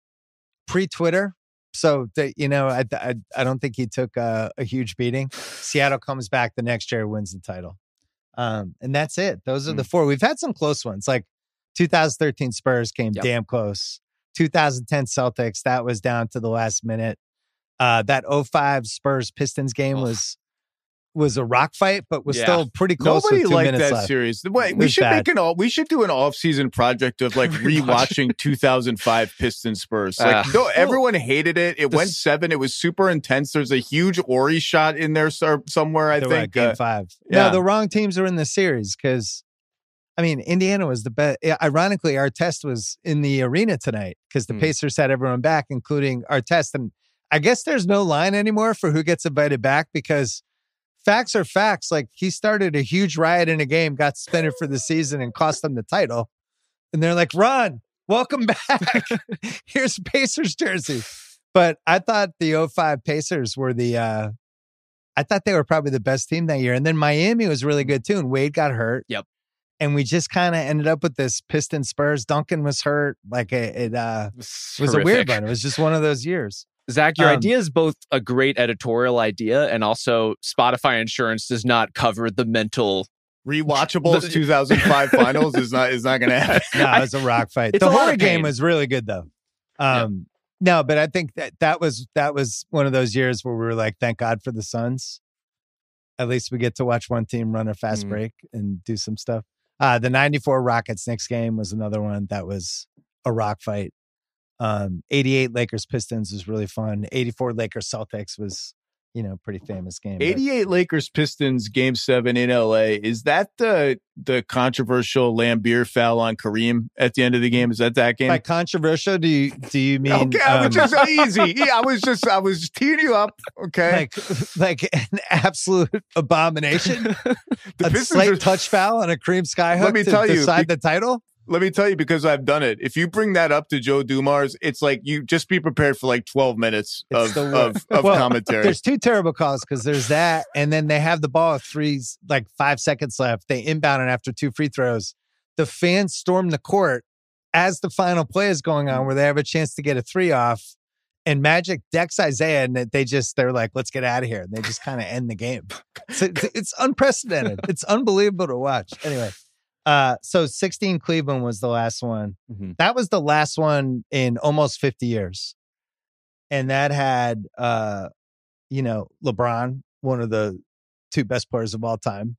pre-Twitter. So that, you know, I, I I don't think he took a, a huge beating. Seattle comes back the next year, wins the title. Um, and that's it. Those are mm. the four. We've had some close ones. Like two thousand thirteen Spurs came yep. damn close. two thousand ten Celtics, that was down to the last minute. Uh, that oh five Spurs Pistons game oh. was was a rock fight, but was yeah. still pretty close. Nobody with two liked minutes that left. series. Wait, we should bad. make an all. We should do an off-season project of like rewatching two thousand five Pistons Spurs. Like, uh, no, everyone hated it. It went seven. It was super intense. There's a huge Ori shot in there somewhere. I think game uh, five. Yeah. No, the wrong teams are in the series because, I mean, Indiana was the best. Ironically, Artest was in the arena tonight because the mm. Pacers had everyone back, including Artest. And I guess there's no line anymore for who gets invited back because facts are facts. Like, he started a huge riot in a game, got suspended for the season, and cost them the title. And they're like, Ron, welcome back. Here's a Pacers jersey. But I thought the oh five Pacers were the, uh, I thought they were probably the best team that year. And then Miami was really good too. And Wade got hurt. Yep. And we just kind of ended up with this Pistons Spurs. Duncan was hurt. Like, it, it uh, was, was a weird one. It was just one of those years. Zach, your um, idea is both a great editorial idea and also Spotify insurance does not cover the mental rewatchables. two thousand five finals is not is not going to happen. No, it was a rock fight. The horror game was really good though. Um, yeah. No, but I think that that was that was one of those years where we were like, thank God for the Suns. At least we get to watch one team run a fast mm. break and do some stuff. Uh, the ninety-four Rockets Knicks game was another one that was a rock fight. Um, eighty-eight Lakers Pistons was really fun. eighty-four Lakers Celtics was, you know, pretty famous game. eighty-eight but. Lakers Pistons game seven in L A. Is that the the controversial Lambeer foul on Kareem at the end of the game? Is that that game? By controversial, do you do you mean? Okay, um, which is easy. Yeah, I was just I was just teeing you up. Okay, like like an absolute abomination. the a Pistons slight are, touch foul on a Kareem skyhook. Let me to tell you, decide be, the title. Let me tell you, because I've done it. If you bring that up to Joe Dumars, it's like you just be prepared for like twelve minutes of, of, of well, commentary. There's two terrible calls because there's that, and then they have the ball with three, like five seconds left. They inbound it after two free throws. The fans storm the court as the final play is going on, where they have a chance to get a three off. And Magic decks Isaiah, and they just they're like, "Let's get out of here," and they just kind of end the game. So it's, it's unprecedented. It's unbelievable to watch. Anyway. Uh, so sixteen Cleveland was the last one. Mm-hmm. That was the last one in almost fifty years. And that had, uh, you know, LeBron, one of the two best players of all time.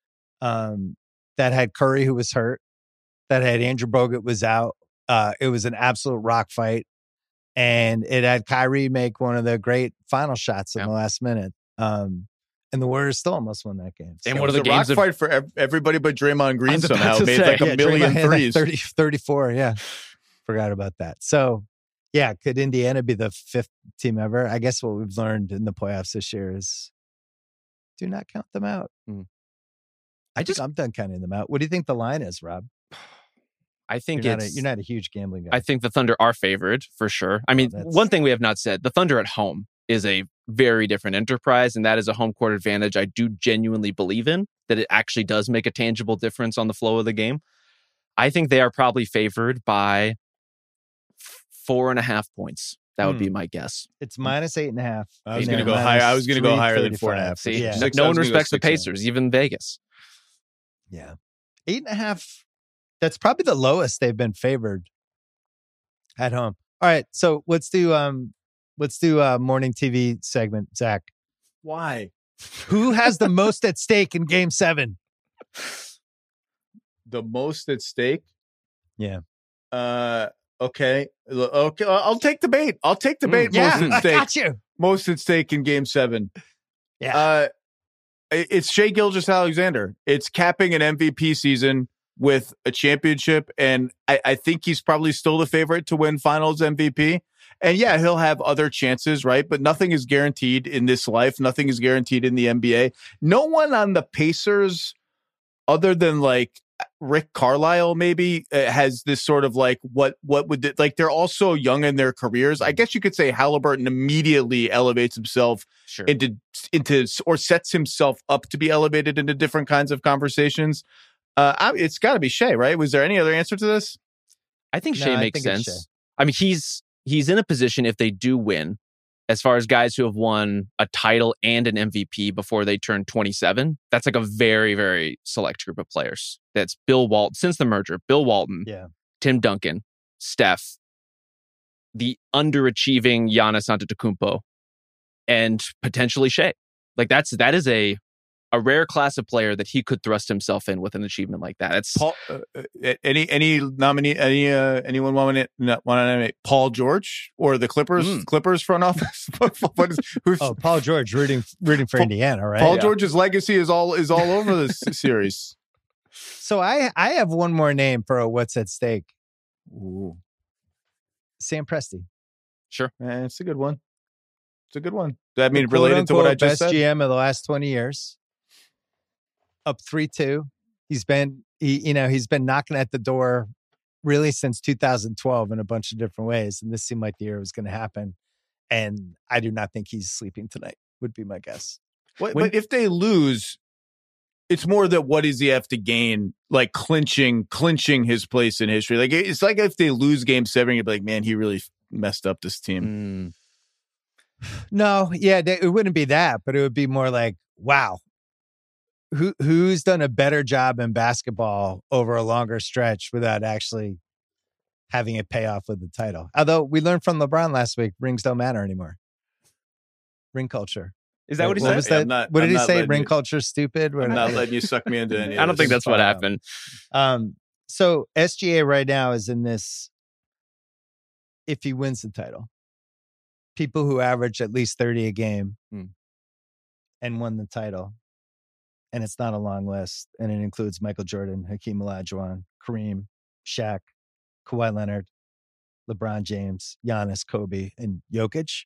Um, that had Curry, who was hurt. That had Andrew Bogut was out. Uh, it was an absolute rock fight. And it had Kyrie make one of the great final shots in yeah. the last minute. Um, And the Warriors still almost won that game. So and one of the games rock of, fight for ev- everybody but Draymond Green somehow made say, like a yeah, million Draymond threes. thirty, thirty-four, yeah. Forgot about that. So, Yeah, could Indiana be the fifth team ever? I guess what we've learned in the playoffs this year is do not count them out. Mm. I just I'm done counting them out. What do you think the line is, Rob? I think you're it's not a, you're not a huge gambling guy. I think the Thunder are favored for sure. I mean, oh, one thing we have not said, the Thunder at home is a very different enterprise, and that is a home court advantage I do genuinely believe in, that it actually does make a tangible difference on the flow of the game. I think they are probably favored by f- four and a half points. That would hmm. be my guess. It's minus eight and a half. I was going to go higher. I was going to go higher than four and a half. See, yeah. no, no one respects the Pacers, even Vegas. Yeah. Eight and a half. That's probably the lowest they've been favored at home. All right. So let's do, um, let's do a morning T V segment, Zach. Why? Who has the most at stake in game seven? The most at stake? Yeah. Uh, okay. Okay. I'll take the bait. I'll take the bait. Mm, yeah, most at stake. I got you. Most at stake in game seven. Yeah. Uh, it's Shai Gilgeous-Alexander. It's capping an M V P season with a championship. And I, I think he's probably still the favorite to win finals M V P. And yeah, he'll have other chances, right? But nothing is guaranteed in this life. Nothing is guaranteed in the N B A. No one on the Pacers, other than like Rick Carlisle, maybe uh, has this sort of like, what, what would, it, like, they're all so young in their careers. I guess you could say Halliburton immediately elevates himself sure. into, into, or sets himself up to be elevated into different kinds of conversations. Uh, I, it's got to be Shai, right? Was there any other answer to this? I think no, Shai I makes think sense. I mean, he's, he's in a position, if they do win, as far as guys who have won a title and an M V P before they turn twenty-seven, that's like a very, very select group of players. That's Bill Walton, since the merger, Bill Walton, yeah. Tim Duncan, Steph, the underachieving Giannis Antetokounmpo, and potentially Shai. Like that's, that is a, a rare class of player that he could thrust himself in with an achievement like that. It's Paul, uh, any any nominee, any uh, anyone want to want to nominate Paul George or the Clippers mm. Clippers front office? what is, who's, oh, Paul George rooting rooting for Paul, Indiana, right? Paul yeah. George's legacy is all is all over this series. So I I have one more name for a what's at stake. Ooh. Sam Presti. Sure, eh, it's a good one. It's a good one. Does that mean the related to what I just best said? G M of the last twenty years. Up three two. He's been, he, you know, he's been knocking at the door really since two thousand twelve in a bunch of different ways. And this seemed like the year it was going to happen. And I do not think he's sleeping tonight, would be my guess. What, when, but if they lose, it's more that what does he have to gain? Like clinching, clinching his place in history. Like it's like if they lose game seven, you'd be like, man, he really messed up this team. Mm. No, yeah, they, it wouldn't be that, but it would be more like, wow. Who who's done a better job in basketball over a longer stretch without actually having it pay off with the title? Although we learned from LeBron last week, rings don't matter anymore. Ring culture. Is that what he what said? Was that, not, what did I'm he say? Ring you, culture stupid? I'm not letting you suck me into any I don't think that's what uh, happened. Um, so S G A right now is in this, if he wins the title, people who average at least thirty a game hmm. and won the title. And it's not a long list. And it includes Michael Jordan, Hakeem Olajuwon, Kareem, Shaq, Kawhi Leonard, LeBron James, Giannis, Kobe, and Jokic.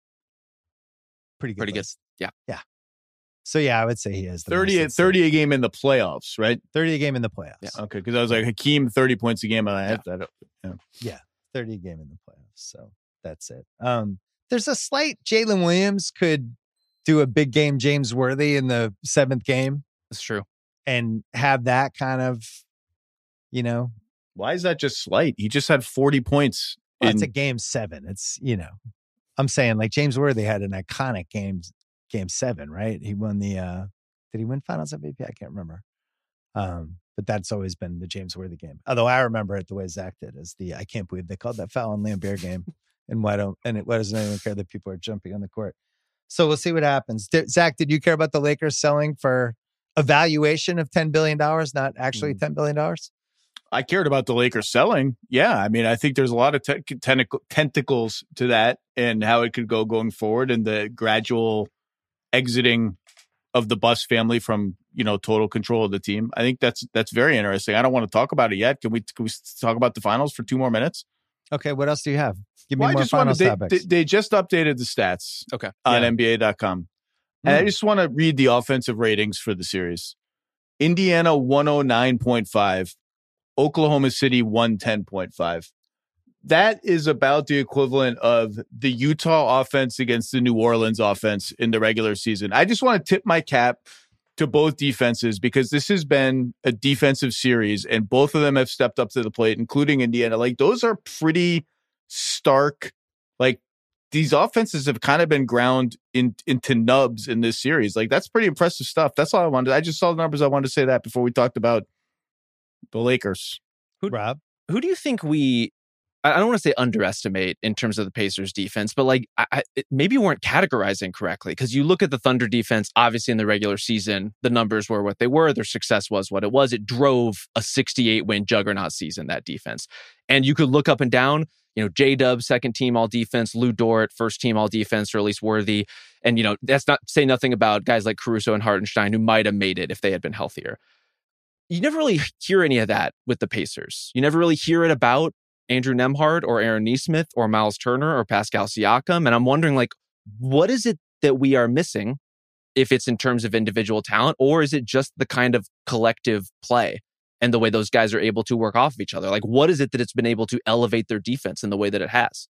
Pretty good. Pretty list. good. Yeah. Yeah. So, yeah, I would say he has the thirty, most thirty a game in the playoffs, right? thirty a game in the playoffs. Yeah. Okay. Because I was like, Hakeem, thirty points a game. I had yeah. that. Yeah. yeah. thirty a game in the playoffs. So that's it. Um, there's a slight Jalen Williams could do a big game James Worthy in the seventh game. That's true. And have that kind of, you know. Why is that just slight? He just had forty points. Well, in... It's a game seven. It's, you know, I'm saying like James Worthy had an iconic game, game seven, right? He won the, uh, did he win finals M V P? I can't remember. Um, but that's always been the James Worthy game. Although I remember it the way Zach did as the, I can't believe they called that foul on Lambert game. And why don't, and it, why doesn't anyone care that people are jumping on the court? So we'll see what happens. Did, Zach, did you care about the Lakers selling for a valuation of ten billion dollars, not actually mm. ten billion dollars? I cared about the Lakers selling. Yeah. I mean, I think there's a lot of te- tentac- tentacles to that and how it could go going forward and the gradual exiting of the Buss family from, you know, total control of the team. I think that's that's very interesting. I don't want to talk about it yet. Can we, can we talk about the finals for two more minutes? Okay, what else do you have? Give me well, more I just final wanted, they, topics. they, they just updated the stats Okay. on Yeah. N B A dot com. And Mm. I just want to read the offensive ratings for the series. Indiana one oh nine point five, Oklahoma City one ten point five. That is about the equivalent of the Utah offense against the New Orleans offense in the regular season. I just want to tip my cap to both defenses because this has been a defensive series and both of them have stepped up to the plate, including Indiana. Like, those are pretty stark. Like, these offenses have kind of been ground in, into nubs in this series. Like, that's pretty impressive stuff. That's all I wanted. I just saw the numbers. I wanted to say that before we talked about the Lakers. Who, Rob? Who do you think we, I don't want to say underestimate in terms of the Pacers defense, but like I, I, maybe you weren't categorizing correctly because you look at the Thunder defense, obviously in the regular season, the numbers were what they were. Their success was what it was. It drove a sixty-eight win juggernaut season, that defense. And you could look up and down, you know, J-Dub, second team all defense, Lou Dort, first team all defense, or at least worthy. And, you know, that's not say nothing about guys like Caruso and Hartenstein who might have made it if they had been healthier. You never really hear any of that with the Pacers. You never really hear it about Andrew Nembhard or Aaron Nesmith or Miles Turner or Pascal Siakam. And I'm wondering, like, what is it that we are missing, if it's in terms of individual talent, or is it just the kind of collective play and the way those guys are able to work off of each other? Like, what is it that it's been able to elevate their defense in the way that it has?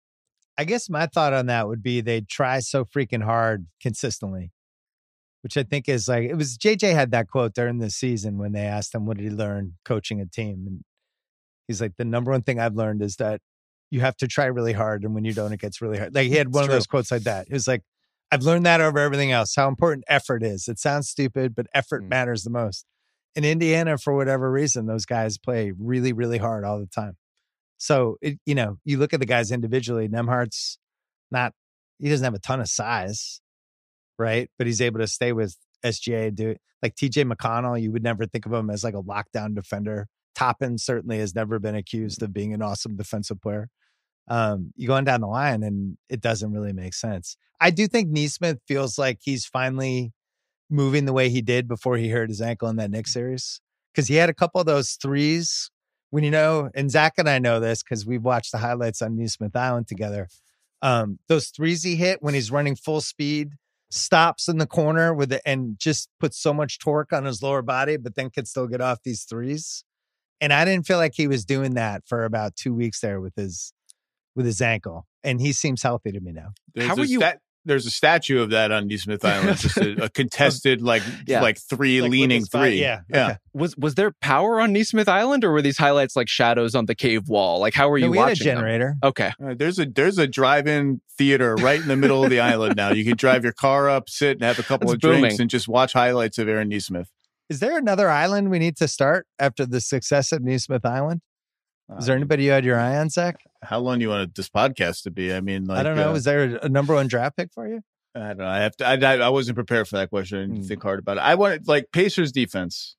I guess my thought on that would be they try so freaking hard consistently, which I think is like, it was J J had that quote during the season when they asked him, what did he learn coaching a team? And he's like, the number one thing I've learned is that you have to try really hard. And when you don't, it gets really hard. Like, he had one It's of those quotes like that. It was like, I've learned that over everything else, how important effort is. It sounds stupid, but effort Mm. matters the most. In Indiana, for whatever reason, those guys play really, really hard all the time. So, it, you know, you look at the guys individually, Nembhard's not, he doesn't have a ton of size, right? But he's able to stay with S G A and do it. Like T J McConnell, you would never think of him as like a lockdown defender. Toppin certainly has never been accused of being an awesome defensive player. Um, you go on down the line and it doesn't really make sense. I do think Nesmith feels like he's finally moving the way he did before he hurt his ankle in that Knicks series. Because he had a couple of those threes when, you know, and Zach and I know this because we've watched the highlights on Nesmith Island together. Um, those threes he hit when he's running full speed, stops in the corner with it and just puts so much torque on his lower body, but then could still get off these threes. And I didn't feel like he was doing that for about two weeks there with his with his ankle. And he seems healthy to me now. There's How a are you- stat- there's a statue of that on Nesmith Island. Just a, a contested, like, Yeah. like three Like with leaning his spot- three. Yeah. Yeah. Okay. Was was there power on Nesmith Island, or were these highlights like shadows on the cave wall? Like, how were you No, we had a watching them? generator. Okay. Uh, there's a there's a drive-in theater right in the middle of the island now. You can drive your car up, sit, and have a couple That's of drinks, booming. and just watch highlights of Aaron Nesmith. Is there another island we need to start after the success of Nesmith Island? Is there Uh, anybody you had your eye on, Zach? How long do you want this podcast to be? I mean, like, I don't know. uh, Is there a number one draft pick for you? I don't know. I have to. I, I I wasn't prepared for that question. I didn't Hmm. think hard about it. I wanted, like, Pacers defense.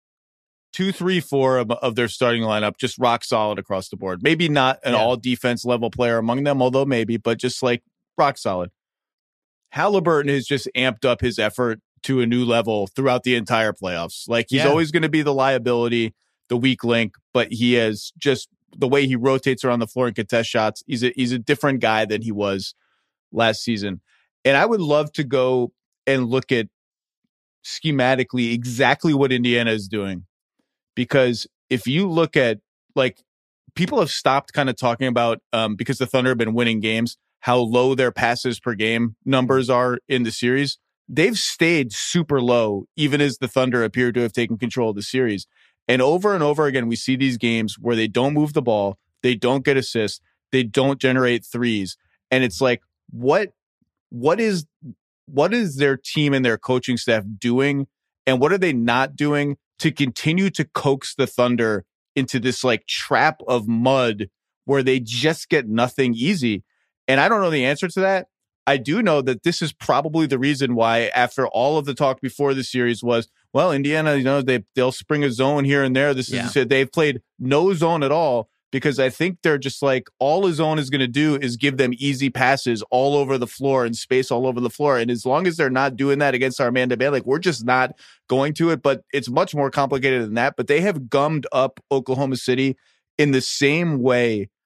Two, three, four of, of their starting lineup just rock solid across the board. Maybe not an Yeah. all defense level player among them, although maybe, but just like rock solid. Halliburton has just amped up his effort to a new level throughout the entire playoffs. Like, he's Yeah. always going to be the liability, the weak link, but he has just the way he rotates around the floor and contest shots. He's a he's a different guy than he was last season. And I would love to go and look at schematically exactly what Indiana is doing. Because if you look at, like, people have stopped kind of talking about, um, because the Thunder have been winning games, how low their passes per game numbers are in the series. They've stayed super low, even as the Thunder appear to have taken control of the series. And over and over again, we see these games where they don't move the ball, they don't get assists, they don't generate threes. And it's like, what, what is, what is their team and their coaching staff doing? And what are they not doing to continue to coax the Thunder into this, like, trap of mud where they just get nothing easy? And I don't know the answer to that. I do know that this is probably the reason why, after all of the talk before the series was, well, Indiana, you know, they, they'll spring a zone here and there. This Yeah. is, they've played no zone at all, because I think they're just like, all a zone is going to do is give them easy passes all over the floor and space all over the floor. And as long as they're not doing that against our man-to-man, like, we're just not going to it. But it's much more complicated than that. But they have gummed up Oklahoma City in the same way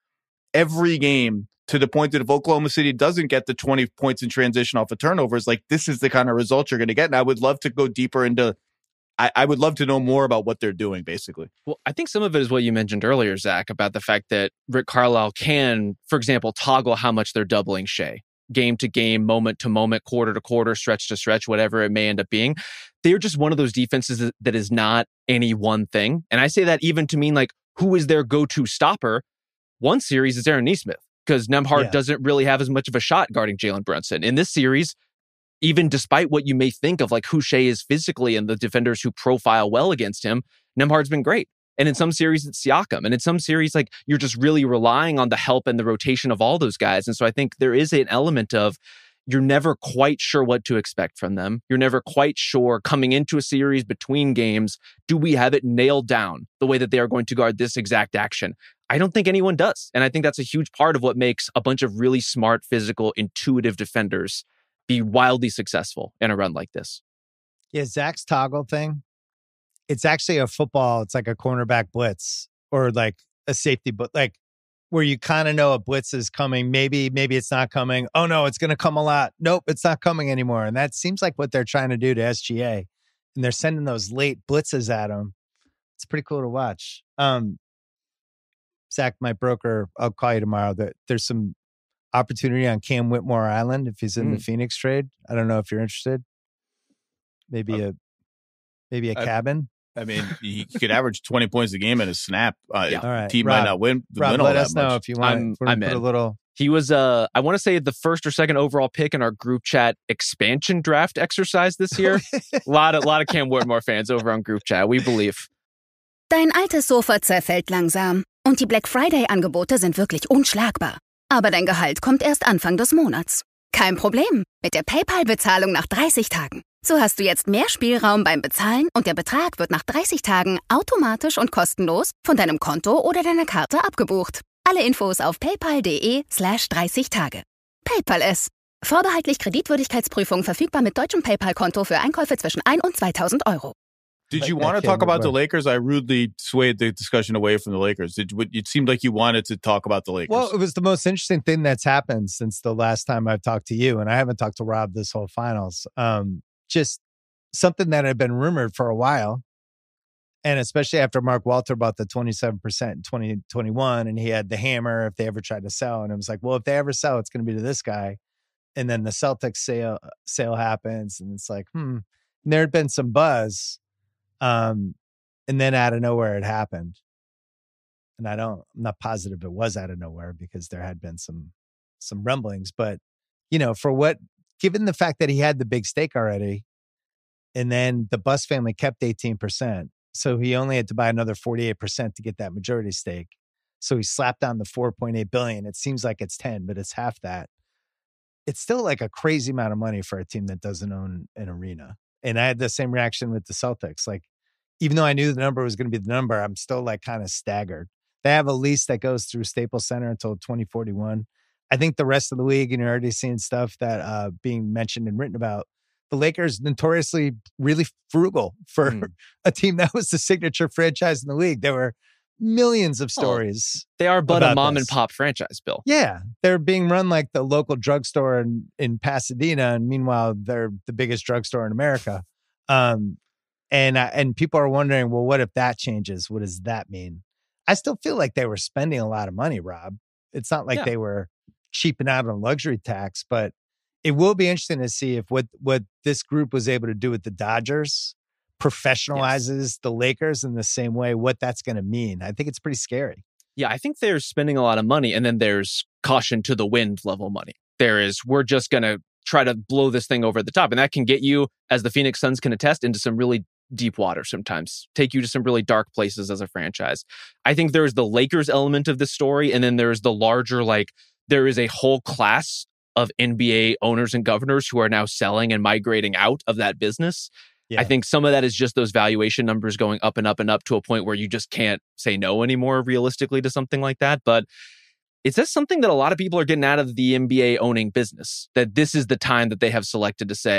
every game to the point that if Oklahoma City doesn't get the twenty points in transition off of turnovers, like this is the kind of results you're going to get. And I would love to go deeper into, I, I would love to know more about what they're doing, basically. Well, I think some of it is what you mentioned earlier, Zach, about the fact that Rick Carlisle can, for example, toggle how much they're doubling Shea. Game to game, moment to moment, quarter to quarter, stretch to stretch, whatever it may end up being. They're just one of those defenses that is not any one thing. And I say that even to mean like, who is their go-to stopper? One series is Aaron Nesmith, because Nembhard yeah. doesn't really have as much of a shot guarding Jalen Brunson. In this series, even despite what you may think of like who Shea is physically and the defenders who profile well against him, Nembhard's been great. And in some series, it's Siakam. And in some series, like you're just really relying on the help and the rotation of all those guys. And so I think there is an element of you're never quite sure what to expect from them. You're never quite sure coming into a series between games, do we have it nailed down the way that they are going to guard this exact action? I don't think anyone does. And I think that's a huge part of what makes a bunch of really smart, physical, intuitive defenders be wildly successful in a run like this. Yeah, Zach's toggle thing, it's actually a football, it's like a cornerback blitz or like a safety, but like where you kind of know a blitz is coming. Maybe, maybe it's not coming. Oh no, it's going to come a lot. Nope, it's not coming anymore. And that seems like what they're trying to do to S G A. And they're sending those late blitzes at them. It's pretty cool to watch. Um, Zach, my broker, I'll call you tomorrow. That there's some opportunity on Cam Whitmore Island if he's in mm. the Phoenix trade. I don't know if you're interested. Maybe oh. a maybe a I, cabin. I mean, he could average twenty points a game in a snap. Uh, yeah. All right. Team Rob, might not win. Rob, win let all us that know much. if you want. I'm, Put I'm a in. little. He was, uh, I want to say, the first or second overall pick in our group chat expansion draft exercise this year. a lot of, lot of Cam Whitmore fans over on group chat. We believe. Dein altes Sofa zerfällt langsam und die Black Friday-Angebote sind wirklich unschlagbar. Aber dein Gehalt kommt erst Anfang des Monats. Kein Problem. Mit der PayPal-Bezahlung nach dreißig Tagen. So hast du jetzt mehr Spielraum beim Bezahlen und der Betrag wird nach dreißig Tagen automatisch und kostenlos von deinem Konto oder deiner Karte abgebucht. Alle Infos auf paypal.de slash 30 Tage. PayPal es. Vorbehaltlich Kreditwürdigkeitsprüfung verfügbar mit deutschem PayPal-Konto für Einkäufe zwischen ein und zweitausend Euro. Did you want to talk about the Lakers? I rudely swayed the discussion away from the Lakers. Did it seemed like you wanted to talk about the Lakers? Well, it was the most interesting thing that's happened since the last time I've talked to you, and I haven't talked to Rob this whole finals. Um, just something that had been rumored for a while, and especially after Mark Walter bought the twenty-seven percent in twenty twenty-one, and he had the hammer if they ever tried to sell, and it was like, well, if they ever sell, it's going to be to this guy. And then the Celtics sale sale happens, and it's like, hmm. And there had been some buzz. Um, and then out of nowhere it happened. And I don't, I'm not positive it was out of nowhere because there had been some, some rumblings, but you know, for what, given the fact that he had the big stake already, and then the Buss family kept eighteen percent. So he only had to buy another forty-eight percent to get that majority stake. So he slapped on the four point eight billion. It seems like it's ten, but it's half that. It's still like a crazy amount of money for a team that doesn't own an arena. And I had the same reaction with the Celtics. Like, even though I knew the number was going to be the number, I'm still like kind of staggered. They have a lease that goes through Staples Center until twenty forty-one. I think the rest of the league, and you're already seeing stuff that uh, being mentioned and written about. The Lakers notoriously really frugal for mm. a team that was the signature franchise in the league. There were millions of stories. Oh, they are but a mom this. and pop franchise, Bill. Yeah. They're being run like the local drugstore in, in Pasadena. And meanwhile, they're the biggest drugstore in America. Um, and, uh, and people are wondering, well, what if that changes? What does that mean? I still feel like they were spending a lot of money, Rob. It's not like yeah. they were cheaping out on luxury tax, but it will be interesting to see if what, what this group was able to do with the Dodgers professionalizes yes. the Lakers in the same way, what that's going to mean. I think it's pretty scary. Yeah, I think they're spending a lot of money, and then there's caution to the wind level money. There is, we're just going to try to blow this thing over the top. And that can get you, as the Phoenix Suns can attest, into some really deep water sometimes, take you to some really dark places as a franchise. I think there's the Lakers element of this story, and then there's the larger, like, there is a whole class of N B A owners and governors who are now selling and migrating out of that business. Yeah. I think some of that is just those valuation numbers going up and up and up to a point where you just can't say no anymore realistically to something like that. But it's just something that a lot of people are getting out of the N B A owning business, that this is the time that they have selected to say,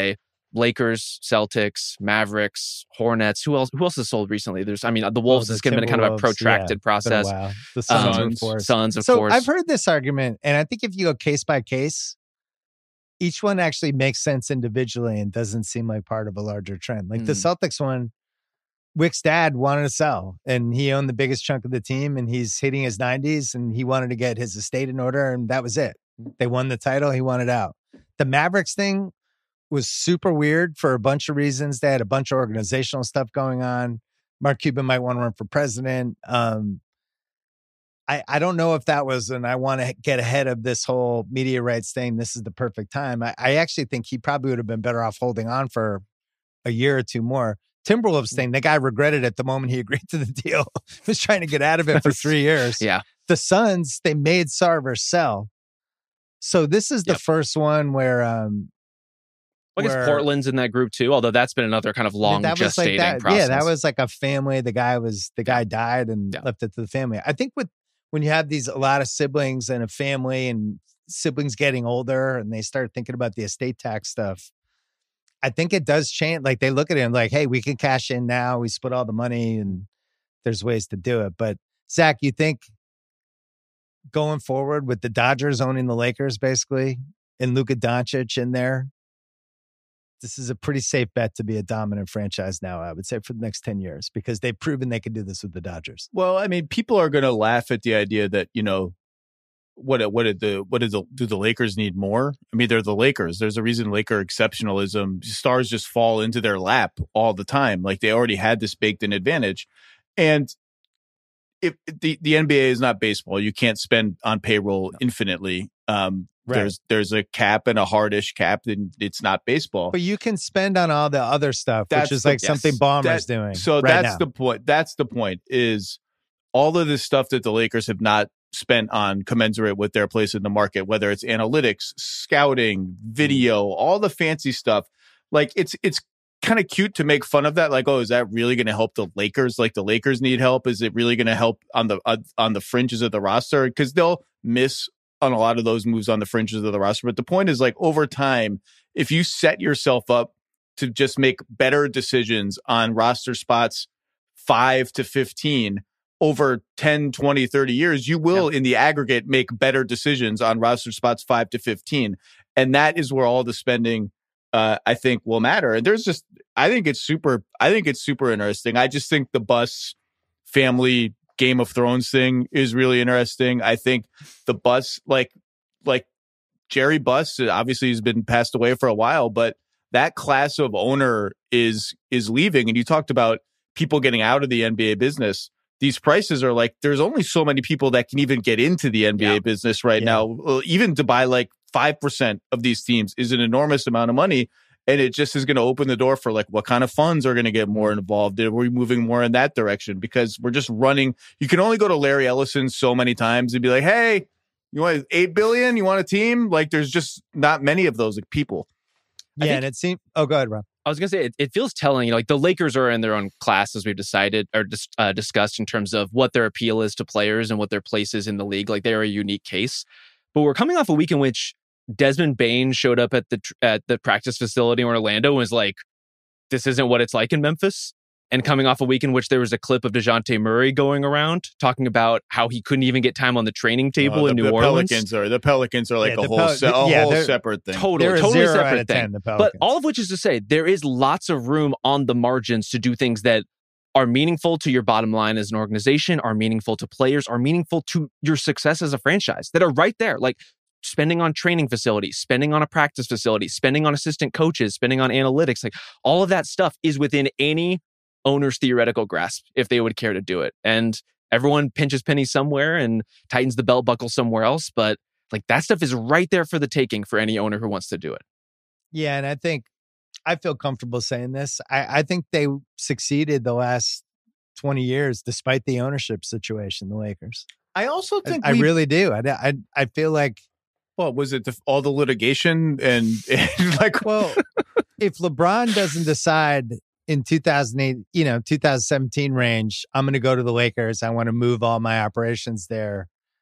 Lakers, Celtics, Mavericks, Hornets. Who else? Who else has sold recently? There's, I mean, the Wolves oh, has been kind of a protracted yeah, process. Wow. The Suns, um, of course. Suns, of so course. I've heard this argument, and I think if you go case by case, each one actually makes sense individually and doesn't seem like part of a larger trend. Like mm. the Celtics one, Wick's dad wanted to sell, and he owned the biggest chunk of the team, and he's hitting his nineties, and he wanted to get his estate in order, and that was it. They won the title. He wanted out. The Mavericks thing was super weird for a bunch of reasons. They had a bunch of organizational stuff going on. Mark Cuban might want to run for president. Um, I, I don't know if that was, and I want to get ahead of this whole media rights thing. This is the perfect time. I, I actually think he probably would have been better off holding on for a year or two more. Timberwolves thing, the guy regretted it the moment he agreed to the deal. He was trying to get out of it for three years. Yeah. The Suns, they made Sarver sell. So this is the yep. first one where... Um, I guess Portland's in that group too, although that's been another kind of long that was gestating like that, process. Yeah, that was like a family. The guy was the guy died and yeah. left it to the family. I think with when you have these a lot of siblings and a family and siblings getting older and they start thinking about the estate tax stuff, I think it does change. Like they look at him like, hey, we can cash in now. We split all the money and there's ways to do it. But Zach, you think going forward with the Dodgers owning the Lakers basically and Luka Doncic in there, this is a pretty safe bet to be a dominant franchise now, I would say, for the next ten years, because they've proven they can do this with the Dodgers. Well, I mean, people are going to laugh at the idea that, you know, what what did the what did the do the Lakers need more? I mean, they're the Lakers. There's a reason Laker exceptionalism, stars just fall into their lap all the time. Like they already had this baked in advantage. And if the, the N B A is not baseball, you can't spend on payroll no. infinitely. Um, Right. There's there's a cap and a hardish cap, and it's not baseball. But you can spend on all the other stuff, that's which is the, like yes, something Ballmer's that, doing. So right that's now. the point. That's the point. Is all of this stuff that the Lakers have not spent on commensurate with their place in the market, whether it's analytics, scouting, video, all the fancy stuff. Like it's it's kind of cute to make fun of that. Like, oh, is that really going to help the Lakers? Like the Lakers need help. Is it really going to help on the uh, on the fringes of the roster? Because they'll miss on a lot of those moves on the fringes of the roster. But the point is, like, over time, if you set yourself up to just make better decisions on roster spots five to fifteen over ten, twenty, thirty years, you will, yeah. in the aggregate, make better decisions on roster spots five to fifteen. And that is where all the spending, uh, I think, will matter. And there's just, I think it's super, I think it's super interesting. I just think the Buss family Game of Thrones thing is really interesting. I think the Buss, like, like Jerry Buss, obviously has been passed away for a while, but that class of owner is is leaving. And you talked about people getting out of the N B A business. These prices are like, there's only so many people that can even get into the N B A yeah. business right yeah. now. Even to buy like five percent of these teams is an enormous amount of money. And it just is going to open the door for like what kind of funds are going to get more involved. Are we moving more in that direction? Because we're just running. You can only go to Larry Ellison so many times and be like, hey, you want eight billion? You want a team? Like there's just not many of those like people. Yeah. Think, and it seems, oh, go ahead, Rob. I was going to say, it, it feels telling, you know, like the Lakers are in their own class, as we've decided or dis, uh, discussed in terms of what their appeal is to players and what their place is in the league. Like they're a unique case. But we're coming off a week in which Desmond Bain showed up at the at the practice facility in Orlando and was like, this isn't what it's like in Memphis. And coming off a week in which there was a clip of DeJounte Murray going around talking about how he couldn't even get time on the training table uh, the, in New the Orleans. Pelicans are, the Pelicans are like yeah, a, whole, Pel- se- a yeah, whole separate thing. Totally, totally separate thing. ten, but all of which is to say, there is lots of room on the margins to do things that are meaningful to your bottom line as an organization, are meaningful to players, are meaningful to your success as a franchise, that are right there. Like, spending on training facilities, spending on a practice facility, spending on assistant coaches, spending on analytics, like all of that stuff is within any owner's theoretical grasp if they would care to do it. And everyone pinches pennies somewhere and tightens the belt buckle somewhere else. But like that stuff is right there for the taking for any owner who wants to do it. Yeah. And I think I feel comfortable saying this. I, I think they succeeded the last twenty years despite the ownership situation, the Lakers. I also think I, I really do. I, I, I feel like Well, was it the, all the litigation and, and like, well, if LeBron doesn't decide in two thousand eight, you know, two thousand seventeen range, I'm going to go to the Lakers. I want to move all my operations there.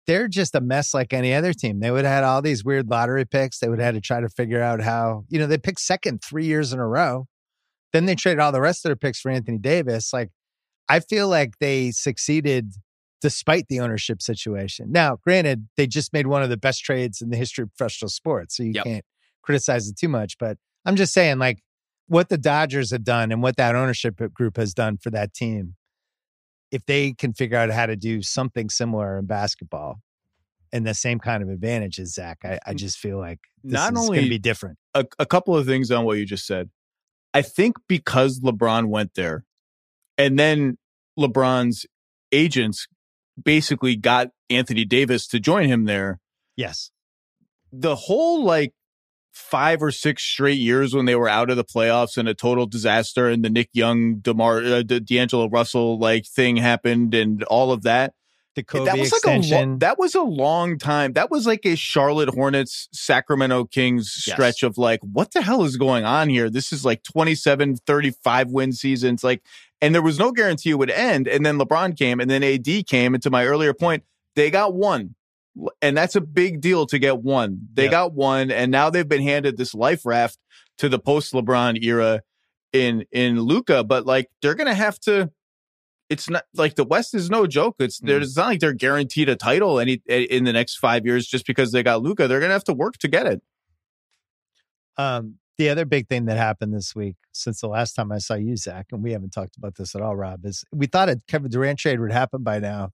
they're just a mess like any other team. They would have had all these weird lottery picks. They would have had to try to figure out how, you know, they picked second three years in a row. Then they traded all the rest of their picks for Anthony Davis. Like, I feel like they succeeded despite the ownership situation. Now, granted, they just made one of the best trades in the history of professional sports, so you yep. can't criticize it too much. But I'm just saying, like, what the Dodgers have done and what that ownership group has done for that team, if they can figure out how to do something similar in basketball and the same kind of advantages, Zach, I, I just feel like this Not is going to be different. A, a couple of things on what you just said. I think because LeBron went there and then LeBron's agents basically got Anthony Davis to join him there. Yes. The whole like five or six straight years when they were out of the playoffs and a total disaster and the Nick Young, DeMar, uh, the D'Angelo Russell like thing happened and all of that. The Kobe that was extension. Like a lo- that was a long time. That was like a Charlotte Hornets, Sacramento Kings stretch yes. of like, what the hell is going on here? This is like twenty-seven, thirty-five win seasons. Like, and there was no guarantee it would end. And then LeBron came and then A D came. And to my earlier point, they got one. And that's a big deal to get one. They yep. got one. And now they've been handed this life raft to the post LeBron era in, in Luka. But like, they're going to have to, it's not like the West is no joke. It's mm. there's not like they're guaranteed a title any in the next five years just because they got Luka. They're going to have to work to get it. Um, the other big thing that happened this week since the last time I saw you, Zach, and we haven't talked about this at all, Rob, is we thought a Kevin Durant trade would happen by now.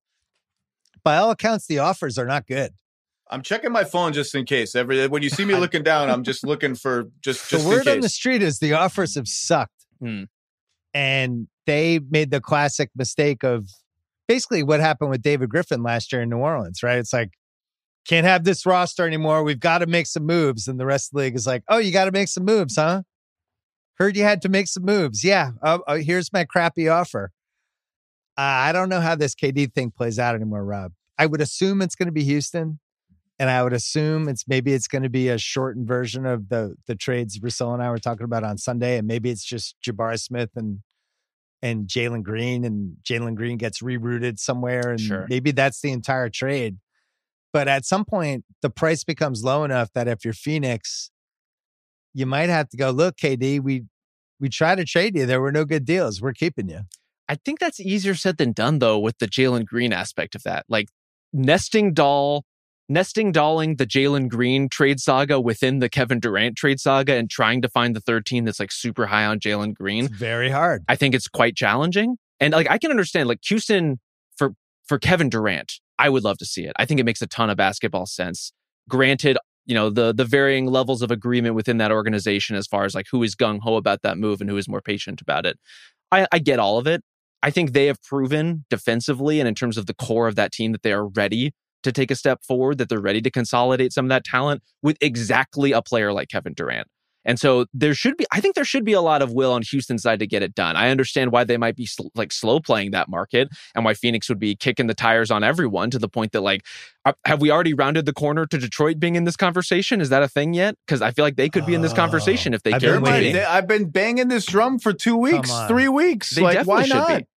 By all accounts, the offers are not good. I'm checking my phone just in case. Every when you see me looking down, I'm just looking for just, just the word in case. on the street is the offers have sucked. Hmm. And they made the classic mistake of basically what happened with David Griffin last year in New Orleans, right? It's like, can't have this roster anymore. We've got to make some moves. And the rest of the league is like, oh, you got to make some moves, huh? Heard you had to make some moves. Yeah. Oh, oh, here's my crappy offer. Uh, I don't know how this K D thing plays out anymore, Rob. I would assume it's going to be Houston. And I would assume it's maybe it's going to be a shortened version of the the trades Russell and I were talking about on Sunday. And maybe it's just Jabari Smith and and Jalen Green, and Jalen Green gets rerouted somewhere. And sure. maybe that's the entire trade. But at some point, the price becomes low enough that if you're Phoenix, you might have to go, look, K D, we we tried to trade you. There were no good deals. We're keeping you. I think that's easier said than done, though, with the Jalen Green aspect of that. Like nesting doll, nesting dolling the Jalen Green trade saga within the Kevin Durant trade saga and trying to find the third team that's like super high on Jalen Green. It's very hard. I think it's quite challenging. And like I can understand like Houston for for Kevin Durant, I would love to see it. I think it makes a ton of basketball sense. Granted, you know, the the varying levels of agreement within that organization as far as like who is gung-ho about that move and who is more patient about it. I, I get all of it. I think they have proven defensively and in terms of the core of that team that they are ready to take a step forward, that they're ready to consolidate some of that talent with exactly a player like Kevin Durant. And so there should be, I think there should be a lot of will on Houston's side to get it done. I understand why they might be sl- like slow playing that market and why Phoenix would be kicking the tires on everyone to the point that like, uh, have we already rounded the corner to Detroit being in this conversation? Is that a thing yet? Because I feel like they could be in this conversation if they I've care. been waiting. They, I've been banging this drum for two weeks, three weeks. They like, definitely why should not? be.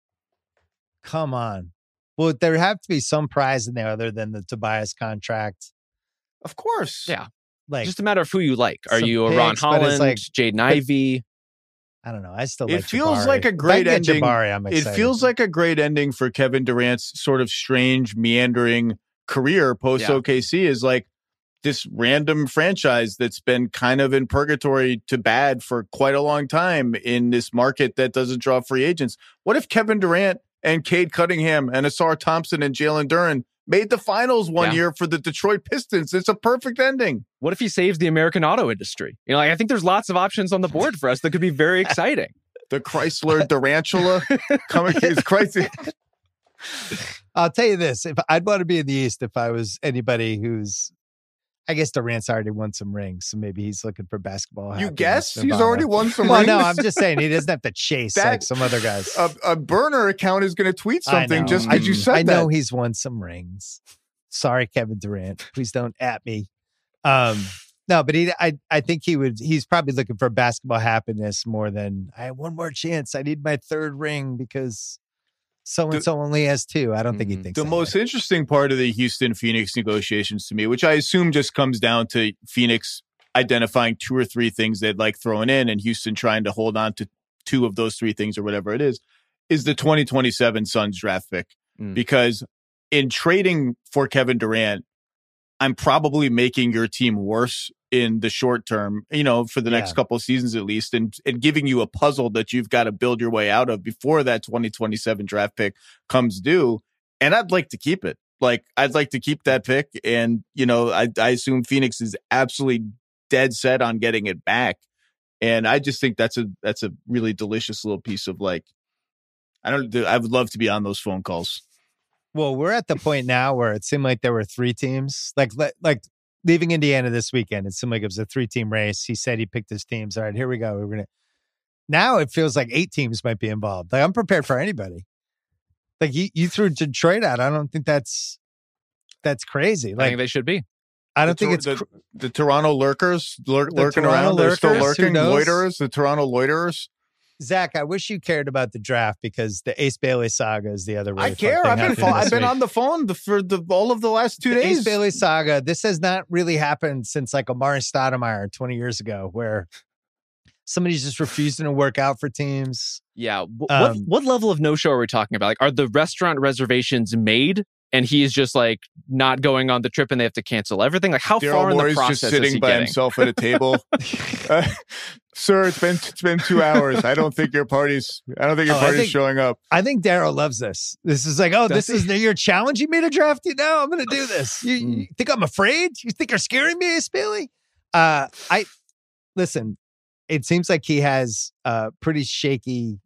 Come on. Well, there have to be some prize in there other than the Tobias contract. Of course. Yeah. Like, just a matter of who you like. Are some you a Ron picks, but it's Holland, like- Jaden Ivey? I don't know. I still It like feels Jabari. like a If I great can get ending. Jabari, I'm It excited. feels like a great ending for Kevin Durant's sort of strange, meandering career post Yeah. O K C is like this random franchise that's been kind of in purgatory to bad for quite a long time in this market that doesn't draw free agents. What if Kevin Durant and Cade Cunningham and Asar Thompson and Jalen Duren made the finals one Yeah. year for the Detroit Pistons? It's a perfect ending. What if he saves the American auto industry? You know, like I think there's lots of options on the board for us that could be very exciting. The Chrysler Durantula coming is crazy. I'll tell you this. If I'd want to be in the East if I was anybody who's, I guess Durant's already won some rings, so maybe he's looking for basketball. You happiness, guess he's Nirvana. already won some Well, rings? no, I'm just saying he doesn't have to chase That- like some other guys. A, a burner account is going to tweet I something know. just I, because you said I that. know he's won some rings. Sorry, Kevin Durant. Please don't at me. Um, no, but he, I, I think he would. He's probably looking for basketball happiness more than I have one more chance. I need my third ring because so and so only has two. I don't think he Mhm. thinks The that most way. interesting part of the Houston Phoenix negotiations to me, which I assume just comes down to Phoenix identifying two or three things they'd like throwing in and Houston trying to hold on to two of those three things or whatever it is, is the twenty twenty-seven Suns draft pick. Mm. Because in trading for Kevin Durant, I'm probably making your team worse in the short term, you know, for the next Yeah. couple of seasons at least, and, and giving you a puzzle that you've got to build your way out of before that twenty twenty-seven draft pick comes due. And I'd like to keep it. Like, I'd like to keep that pick. And, you know, I, I assume Phoenix is absolutely dead set on getting it back. And I just think that's a that's a really delicious little piece of, like, I don't I would love to be on those phone calls. Well, we're at the point now where it seemed like there were three teams. Like, le- like leaving Indiana this weekend, it seemed like it was a three-team race. He said he picked his teams. All right, here we go. We're gonna. Now it feels like eight teams might be involved. Like, I'm prepared for anybody. Like, you, you threw Detroit out. I don't think that's that's crazy. I Like, think they should be. I don't the, think it's the, cr- the Toronto lurkers lur- The lurking Toronto around. They're still lurkers, who lurking. knows? Loiterers, the Toronto loiterers. Zach. I wish you cared about the draft because the Ace Bailey saga is the other. Really I fun care. thing I've been happening fo- this I've been week. on the phone the, for the all of the last two The days. Ace Bailey saga. This has not really happened since like Amari Stoudemire twenty years ago, where somebody's just refusing to work out for teams. Yeah. W- what Um, what level of no show are we talking about? Like, are the restaurant reservations made and he's just like not going on the trip and they have to cancel everything? Like, how Daryl far in the Morey's process just is sitting he by getting? himself at a table. uh, Sir, it's been it's been two hours. I don't think your party's. I don't think your Oh, I party's think- showing up. I think Daryl loves this. This is like, oh, Does this is you're challenging me to draft you now. I'm going to do this. You, Mm. you think I'm afraid? You think you're scaring me, Ace Bailey? Uh, I listen. It seems like he has a pretty shaky